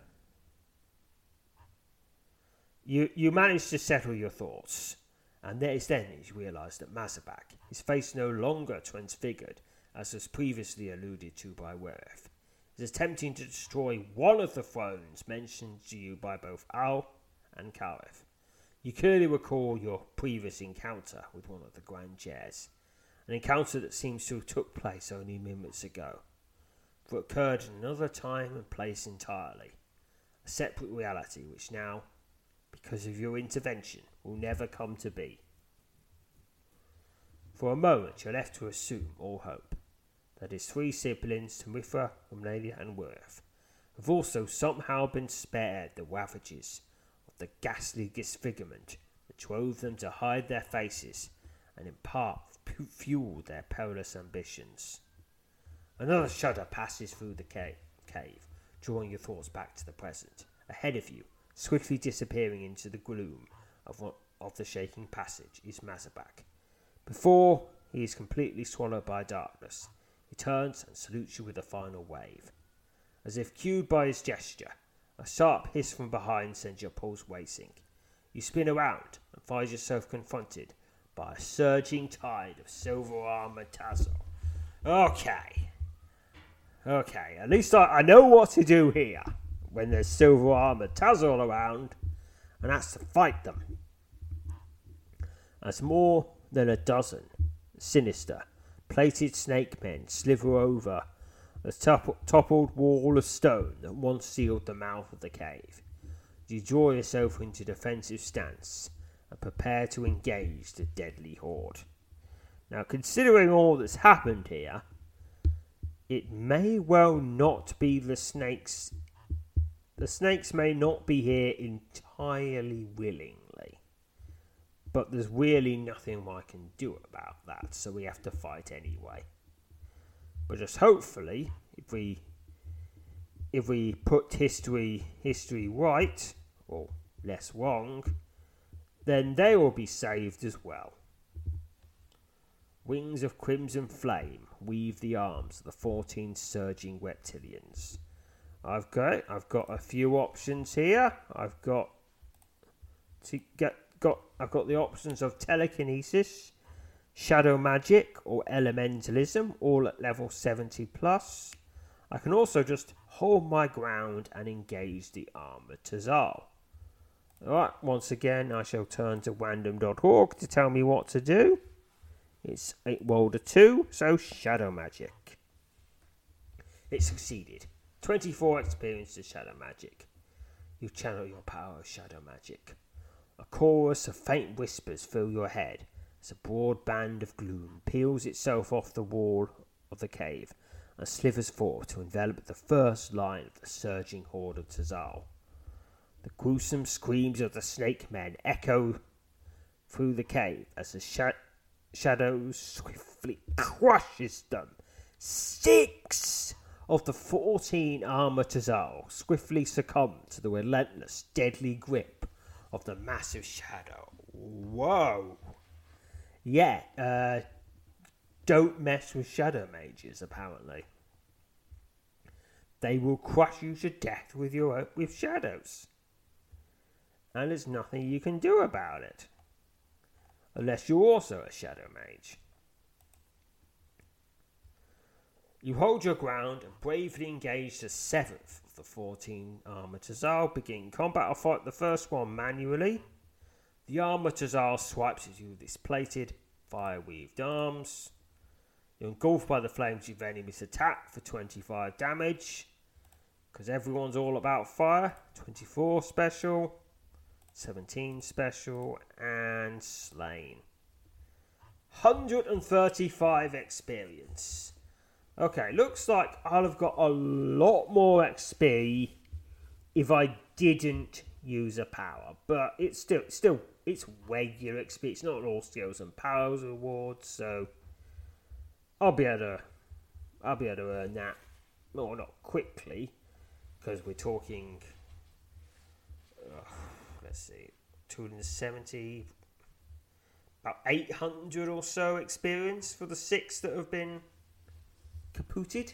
You you manage to settle your thoughts, and it is then you realise that Mazabak, his face no longer transfigured, as was previously alluded to by Wereth, is attempting to destroy one of the thrones mentioned to you by both Al and Kareth. You clearly recall your previous encounter with one of the Grand Chairs, an encounter that seems to have took place only minutes ago, for it occurred in another time and place entirely, a separate reality which now, because of your intervention, will never come to be. For a moment you're left to assume all hope that his three siblings, Smithra, Umlalia and Wereth, have also somehow been spared the ravages of the ghastly disfigurement that drove them to hide their faces and in part fueled their perilous ambitions. Another shudder passes through the cave, cave, drawing your thoughts back to the present. Ahead of you, swiftly disappearing into the gloom of, of the shaking passage, is Mazabak. Before he is completely swallowed by darkness, he turns and salutes you with a final wave. As if cued by his gesture, a sharp hiss from behind sends your pulse racing. You spin around and find yourself confronted by a surging tide of silver-armoured Tazor. Okay. Okay, at least I, I know what to do here when there's silver-armoured Tazor around, and that's to fight them. As more than a dozen sinister, plated snake men slither over the top- toppled wall of stone that once sealed the mouth of the cave, you draw yourself into defensive stance and prepare to engage the deadly horde. Now, considering all that's happened here, it may well not be the snakes. The snakes may not be here entirely willingly, but there's really nothing I can do about that, so we have to fight anyway. But just hopefully, if we if we put history history right, or less wrong, then they will be saved as well. Wings of crimson flame weave the arms of the fourteen surging reptilians. I've got I've got a few options here. I've got to get got I've got the options of telekinesis, shadow magic, or elementalism, all at level seventy plus. I can also just hold my ground and engage the armored Tazal. Alright, once again I shall turn to random dot org to tell me what to do. It's eight rolled a two, so shadow magic. It succeeded. twenty-four experience to shadow magic. You channel your power of shadow magic. A chorus of faint whispers fill your head as a broad band of gloom peels itself off the wall of the cave and slithers forth to envelop the first line of the surging horde of Tazal. The gruesome screams of the snake men echo through the cave as the sh- shadows swiftly crushes them. Six of the fourteen armored Tazal swiftly succumb to the relentless, deadly grip of the massive shadow. Whoa. Yeah, uh, don't mess with shadow mages, apparently. They will crush you to death with your with shadows. And there's nothing you can do about it. Unless you're also a shadow mage. You hold your ground and bravely engage the seventh of the fourteen armored Tazal. Begin combat. I'll fight the first one manually. The armored Tazal swipes at you with its plated, fire-weaved arms. You're engulfed by the flames of enemy's attack for twenty-five damage. Because everyone's all about fire. twenty-four special. seventeen special. And slain. one hundred thirty-five experience. Okay, looks like I'll have got a lot more X P if I didn't use a power. But it's still, still it's regular X P. It's not all skills and powers rewards, so I'll be able to, I'll be able to earn that. Well, not quickly, because we're talking, uh, let's see, two hundred seventy, about eight hundred or so experience for the six that have been kapooted.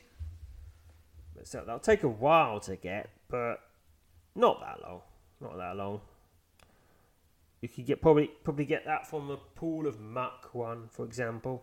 So that'll take a while to get, but not that long. Not that long. You could get probably probably get that from the Pool of Muck one, for example.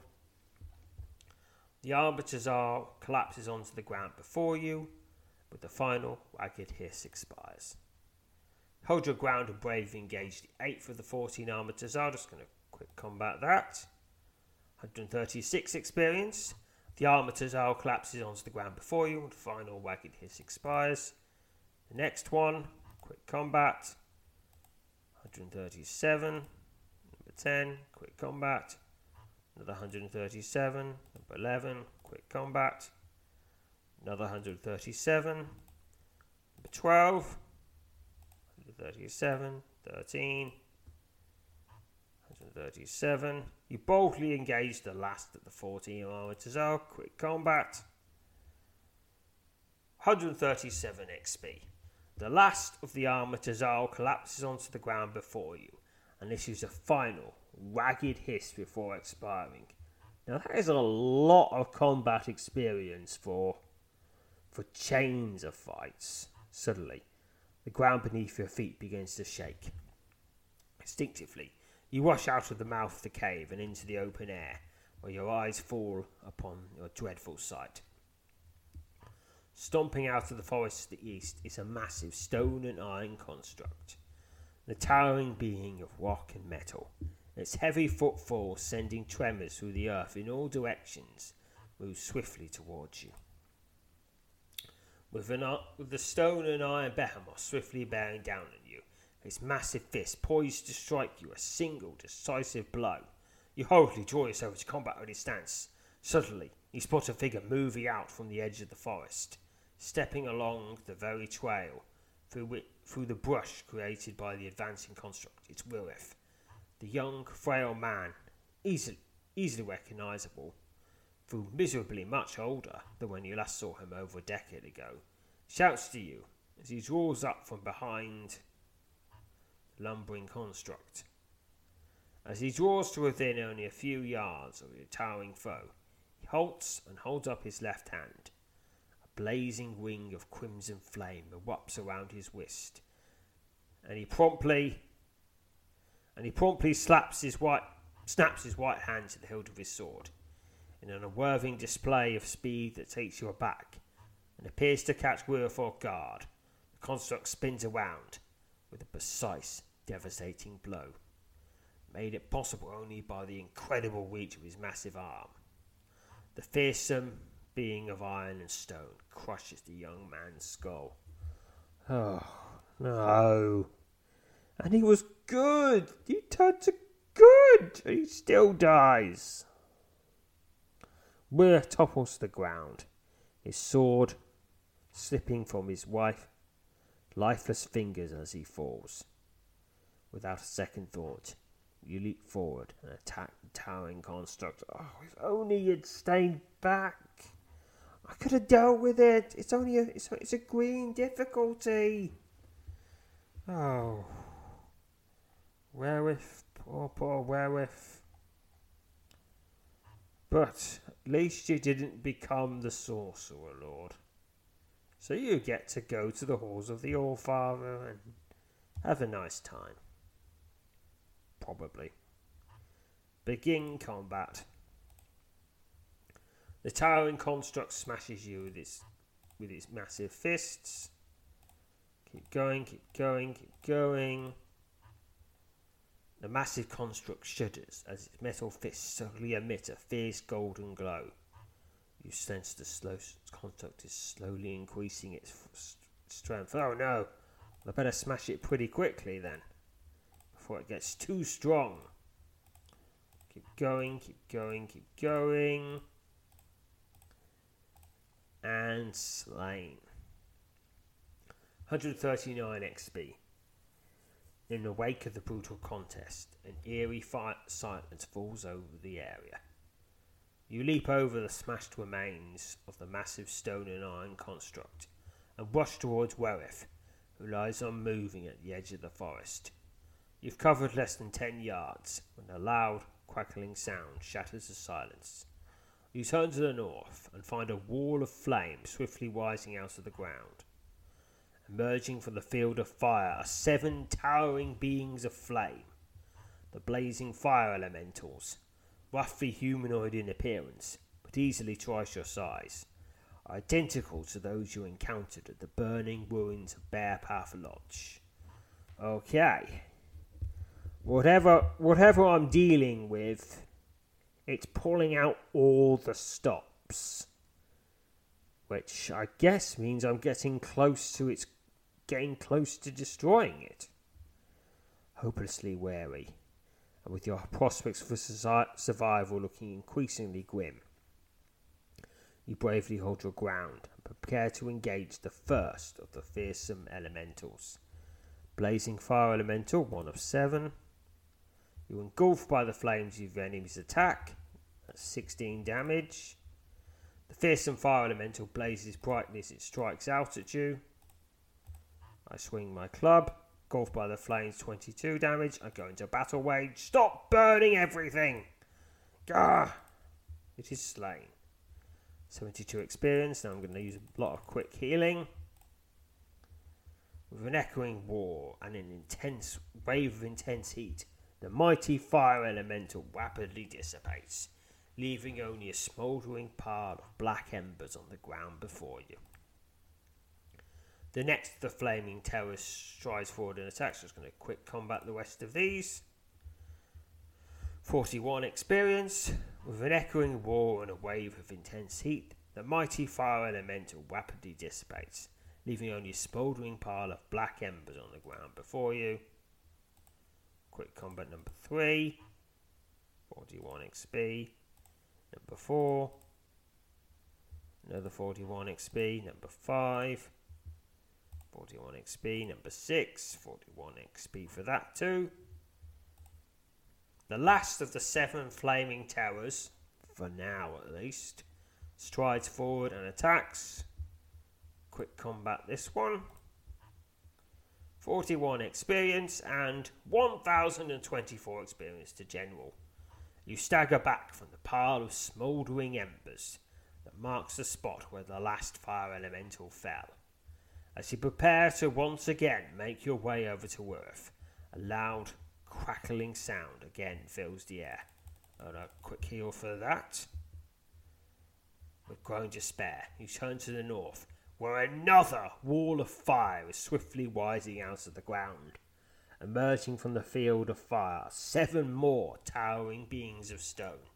The armored Tazal collapses onto the ground before you, with the final ragged hiss expires. Hold your ground and bravely engage the eighth of the fourteen armored Tazal. Just going to quick combat that. one hundred thirty-six experience. The armored Tazal collapses onto the ground before you, and the final ragged hiss expires. The next one, quick combat. one hundred thirty-seven. Number ten, quick combat. Another one hundred thirty-seven. Number eleven, quick combat. Another one hundred thirty-seven. Number twelve. one hundred thirty-seven. thirteen. one hundred thirty-seven. You boldly engage the last of the fourteen armored Tazal. Quick combat. one hundred thirty-seven X P. The last of the armored Tazal collapses onto the ground before you, and issues a final ragged hiss before expiring. Now that is a lot of combat experience for for chains of fights. Suddenly, the ground beneath your feet begins to shake. Instinctively, you rush out of the mouth of the cave and into the open air, where your eyes fall upon your dreadful sight. Stomping out of the forest to the east is a massive stone and iron construct, the towering being of rock and metal. Its heavy footfall sending tremors through the earth in all directions moves swiftly towards you. With, an, with the stone and iron behemoth swiftly bearing down on you, its massive fist poised to strike you a single decisive blow. You hurriedly draw yourself to combat with his stance. Suddenly, you spot a figure moving out from the edge of the forest, stepping along the very trail through, which, through the brush created by the advancing construct. It's Wirith, the young, frail man, easily, easily recognisable, though miserably much older than when you last saw him over a decade ago, shouts to you as he draws up from behind the lumbering construct. As he draws to within only a few yards of the towering foe, he halts and holds up his left hand. A blazing ring of crimson flame erupts around his wrist, and he promptly and he promptly slaps his white snaps his white hand to the hilt of his sword, in an unnerving display of speed that takes you aback and appears to catch Wirth off guard. The construct spins around with a precise, devastating blow, made it possible only by the incredible reach of his massive arm. The fearsome being of iron and stone crushes the young man's skull. Oh, no. And he was good. He turned to good. He still dies. Wirth topples to the ground, his sword slipping from his wife, lifeless fingers as he falls. Without a second thought, you leap forward and attack the towering construct. Oh, if only you'd stayed back. I could have dealt with it. It's only a, it's, it's a green difficulty. Oh. Werewolf, poor, poor werewolf. But at least you didn't become the Sorcerer Lord. So you get to go to the halls of the All-Father and have a nice time. Probably. Begin combat. The towering construct smashes you with its with its massive fists. Keep going, keep going, keep going. The massive construct shudders as its metal fists suddenly emit a fierce golden glow. You sense the slow construct is slowly increasing its f- strength. Oh no, I better smash it pretty quickly then, before it gets too strong. Keep going, keep going, keep going. And slain. one hundred thirty-nine X P. In the wake of the brutal contest, an eerie fi- silence falls over the area. You leap over the smashed remains of the massive stone and iron construct and rush towards Wereth, who lies unmoving at the edge of the forest. You've covered less than ten yards when a loud, crackling sound shatters the silence. You turn to the north and find a wall of flame swiftly rising out of the ground. Emerging from the field of fire are seven towering beings of flame. The blazing fire elementals, roughly humanoid in appearance, but easily twice your size, are identical to those you encountered at the burning ruins of Bear Path Lodge. Okay. Whatever, whatever I'm dealing with, it's pulling out all the stops. Which I guess means I'm getting close to its getting close to destroying it. Hopelessly wary, and with your prospects for survival looking increasingly grim, you bravely hold your ground and prepare to engage the first of the fearsome elementals. Blazing Fire Elemental, one of seven. You engulfed by the flames of your enemy's attack. That's sixteen damage. The fearsome fire elemental blazes brightly as it strikes out at you. I swing my club. Engulfed by the flames, twenty-two damage. I go into battle rage. Stop burning everything! Gah! It is slain. seventy-two experience. Now I'm going to use a lot of quick healing. With an echoing roar and an intense wave of intense heat, the mighty fire elemental rapidly dissipates, leaving only a smouldering pile of black embers on the ground before you. The next of the flaming terrorists strides forward and attacks. So it's going to quick combat the rest of these. forty-one experience. With an echoing roar and a wave of intense heat, the mighty fire elemental rapidly dissipates, leaving only a smouldering pile of black embers on the ground before you. Quick combat number three. forty-one X P. Number four. Another forty-one X P. Number five. forty-one X P. Number six. forty-one X P for that too. The last of the seven flaming towers, for now at least, strides forward and attacks. Quick combat this one. forty-one experience and one thousand twenty-four experience to general. You stagger back from the pile of smouldering embers that marks the spot where the last fire elemental fell. As you prepare to once again make your way over to Earth, a loud, crackling sound again fills the air. And a quick heal for that. With growing despair, you turn to the north, where another wall of fire is swiftly rising out of the ground. Emerging from the field of fire, seven more towering beings of stone.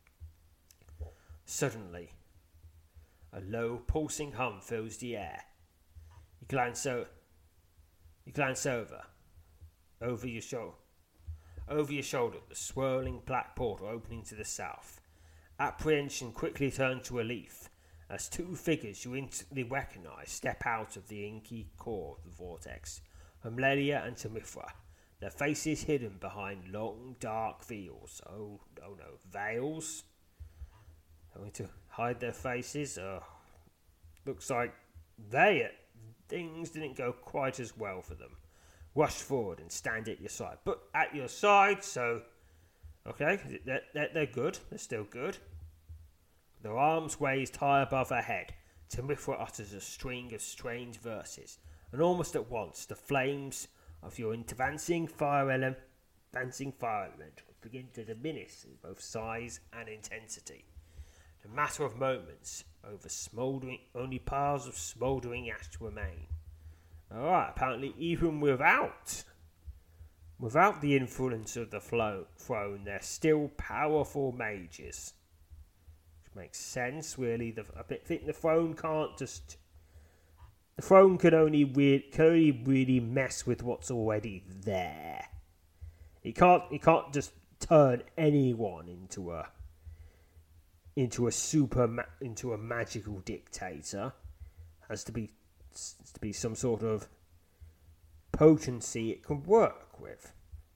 Suddenly, a low, pulsing hum fills the air. You glance, o- you glance over, over your shoulder, over your shoulder, the swirling black portal opening to the south. Apprehension quickly turns to relief as two figures you instantly recognize step out of the inky core of the vortex. Humelia and Tamithra, their faces hidden behind long, dark veils. Oh, oh no, veils? Going to hide their faces? Uh, looks like they, things didn't go quite as well for them. Rush forward and stand at your side. But at your side, so... Okay, they're, they're, they're good. They're still good. Their arms raised high above her head. Tamithra utters a string of strange verses, and almost at once the flames of your advancing fire element, advancing fire element begin to diminish in both size and intensity. In a matter of moments, over smouldering, only piles of smouldering ash remain. Alright, apparently even without, without the influence of the flow, throne, they're still powerful mages. Which makes sense, really. The, I think the throne can't just... The throne can only, re- can only really mess with what's already there. It can't, it can't just turn anyone into a... into a super ma- into a magical dictator. Has to be has to be some sort of potency it can work with.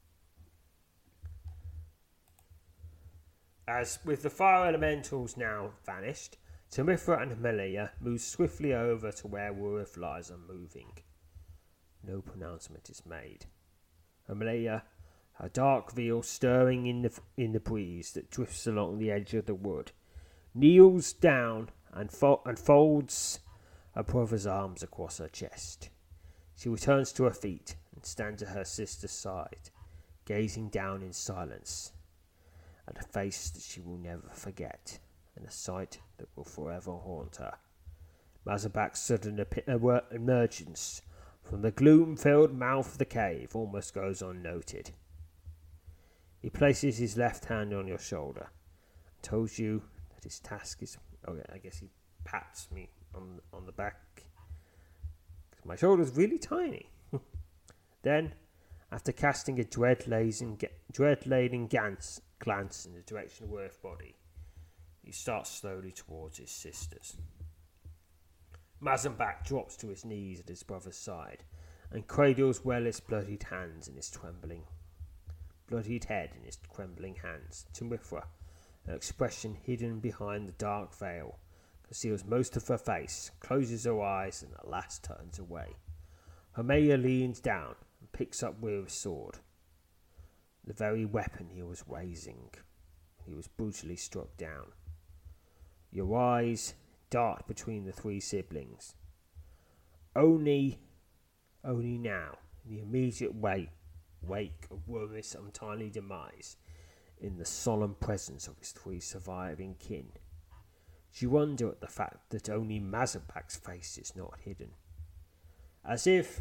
As with the fire elementals now vanished, Tamithra and Humelia move swiftly over to where Wurith lies unmoving. No pronouncement is made. Humelia, her dark veil stirring in the in the breeze that drifts along the edge of the wood, kneels down and, fo- and folds her brother's arms across her chest. She returns to her feet and stands at her sister's side, gazing down in silence at a face that she will never forget, and a sight that will forever haunt her. Mazabak's sudden ep- emergence from the gloom-filled mouth of the cave almost goes unnoted. He places his left hand on your shoulder and tells you his task is... Oh, yeah, I guess he pats me on on the back. My shoulder's really tiny. Then, after casting a dread-laden, dread-laden glance, glance in the direction of Earth body, he starts slowly towards his sisters. Mazabak drops to his knees at his brother's side and cradles Wellis' bloodied hands in his trembling, bloodied head in his trembling hands. Tamithra, her expression hidden behind the dark veil, conceals most of her face, closes her eyes, and at last turns away. Humelia leans down and picks up Wurith's sword, the very weapon he was raising when he was brutally struck down. Your eyes dart between the three siblings. Only, only now, in the immediate wake, wake of Wurith's untimely demise, in the solemn presence of his three surviving kin, do you wonder at the fact that only Mazabak's face is not hidden? As if,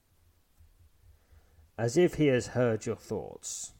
as if he has heard your thoughts.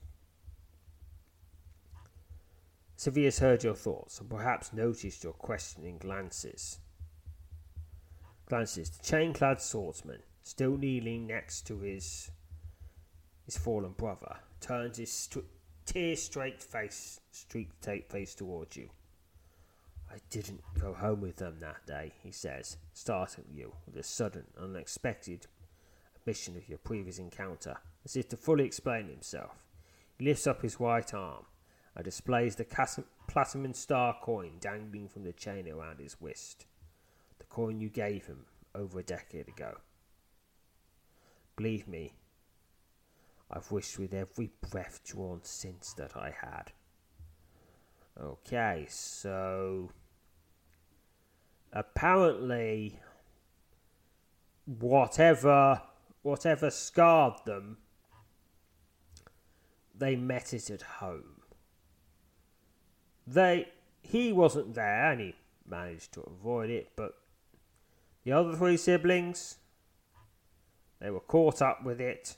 As if he has heard your thoughts, and perhaps noticed your questioning glances. Glances. The chain-clad swordsman, still kneeling next to his his fallen brother, turns his st- tear-streaked face, streaked face towards you. I didn't go home with them that day, he says, starting you with a sudden, unexpected admission of your previous encounter. As if to fully explain himself, he lifts up his right arm and displays the Cas- platinum star coin dangling from the chain around his wrist. The coin you gave him over a decade ago. believe me, I've wished with every breath drawn since that I had. Okay, so apparently whatever whatever scarred them, they met it at home. They he wasn't there and he managed to avoid it, but the other three siblings, they were caught up with it.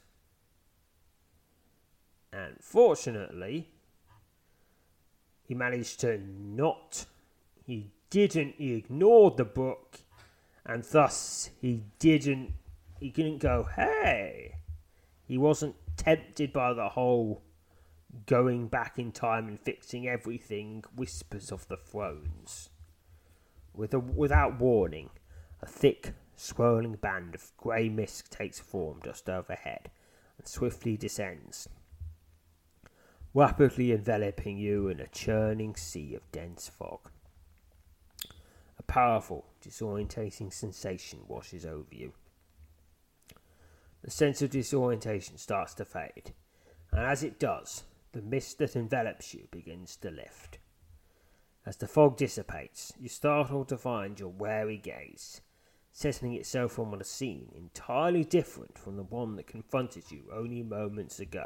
And fortunately, he managed to not, he didn't, he ignored the book, and thus he didn't, he didn't go, hey. He wasn't tempted by the whole going back in time and fixing everything whispers of the thrones. With a, without warning, a thick, swirling band of grey mist takes form just overhead and swiftly descends, rapidly enveloping you in a churning sea of dense fog. A powerful, disorientating sensation washes over you. The sense of disorientation starts to fade, and as it does, the mist that envelops you begins to lift. As the fog dissipates, you startle to find your wary gaze settling itself on a scene entirely different from the one that confronted you only moments ago.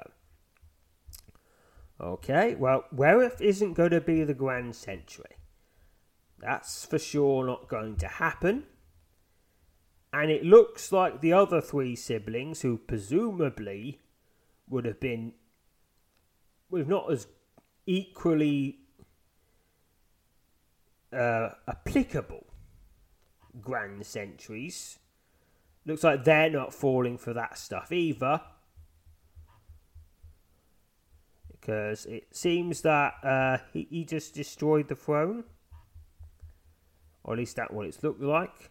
Okay, well, Wereth isn't going to be the Grand Sentry. That's for sure not going to happen. And it looks like the other three siblings, who presumably would have been, well, not as equally uh, applicable Grand Sentries, looks like they're not falling for that stuff either. Because it seems that uh, he, he just destroyed the throne. Or at least that's what it's looked like.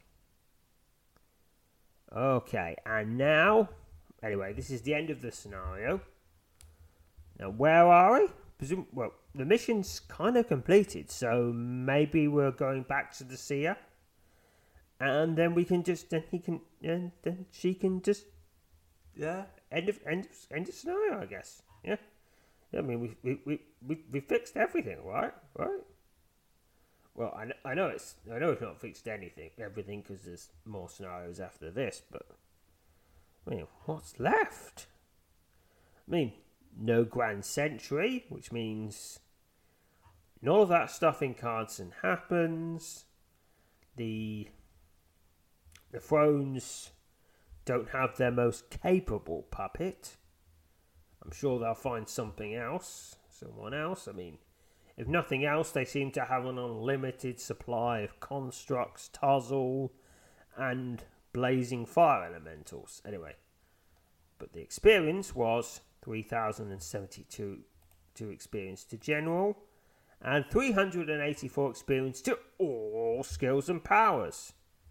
Okay, and now... Anyway, this is the end of the scenario. Now, where are we? Presume, well, the mission's kind of completed, so maybe we're going back to the seer. And then we can just... Then he can... And then she can just... Yeah, end of, end of, end of scenario, I guess. Yeah. I mean, we we we we, we fixed everything, right? Right? Well, I know, I know it's I know it's not fixed anything, everything, because there's more scenarios after this. But I mean, what's left? I mean, no Grand Sentry, which means none of that stuff in Cardston happens. The the Thrones don't have their most capable puppet. I'm sure they'll find something else, someone else. I mean, if nothing else, they seem to have an unlimited supply of constructs, Tuzzle, and blazing fire elementals. Anyway, but the experience was three thousand seventy-two to experience to general, and three hundred eighty-four experience to all skills and powers.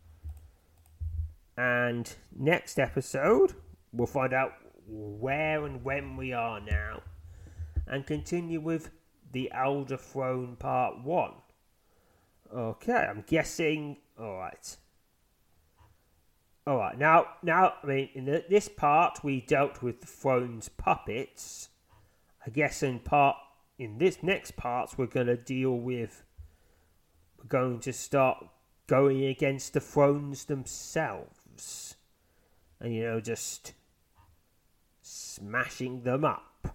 And next episode, we'll find out where and when we are now, and continue with the Elder Throne Part one. Okay, I'm guessing... Alright. Alright, now, now, I mean, in the, this part, we dealt with the Throne's puppets. I guess in part, in this next part, we're going to deal with... We're going to start going against the Thrones themselves. And, you know, just... smashing them up,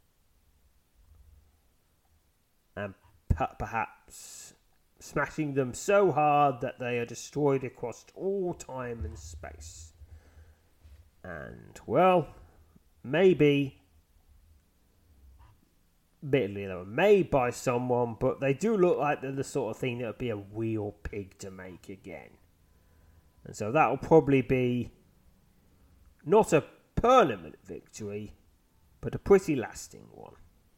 and perhaps smashing them so hard that they are destroyed across all time and space. And, well, maybe, admittedly they were made by someone, but they do look like they're the sort of thing that would be a real pig to make again. And so that'll probably be not a permanent victory, but a pretty lasting one.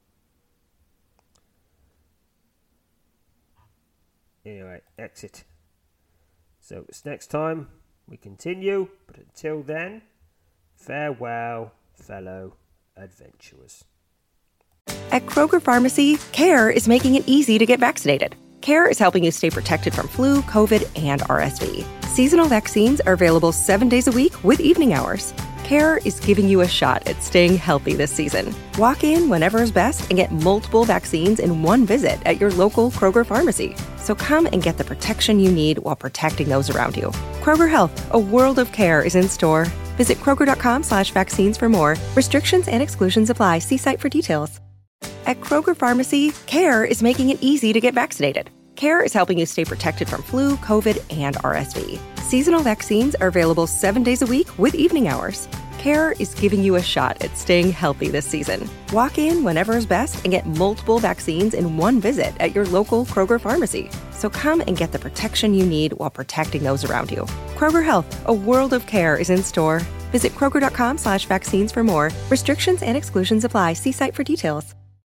Anyway, exit. So it's next time we continue, but until then, farewell, fellow adventurers. At Kroger Pharmacy, CARE is making it easy to get vaccinated. CARE is helping you stay protected from flu, COVID, and R S V. Seasonal vaccines are available seven days a week with evening hours. CARE is giving you a shot at staying healthy this season. Walk in whenever is best and get multiple vaccines in one visit at your local Kroger pharmacy. So come and get the protection you need while protecting those around you. Kroger Health, a world of care is in store. Visit Kroger.com slash vaccines for more. Restrictions and exclusions apply. See site for details. At Kroger Pharmacy, CARE is making it easy to get vaccinated. CARE is helping you stay protected from flu, COVID, and R S V. Seasonal vaccines are available seven days a week with evening hours. CARE is giving you a shot at staying healthy this season. Walk in whenever is best and get multiple vaccines in one visit at your local Kroger pharmacy. So come and get the protection you need while protecting those around you. Kroger Health, a world of care is in store. Visit Kroger.com slash vaccines for more. Restrictions and exclusions apply. See site for details.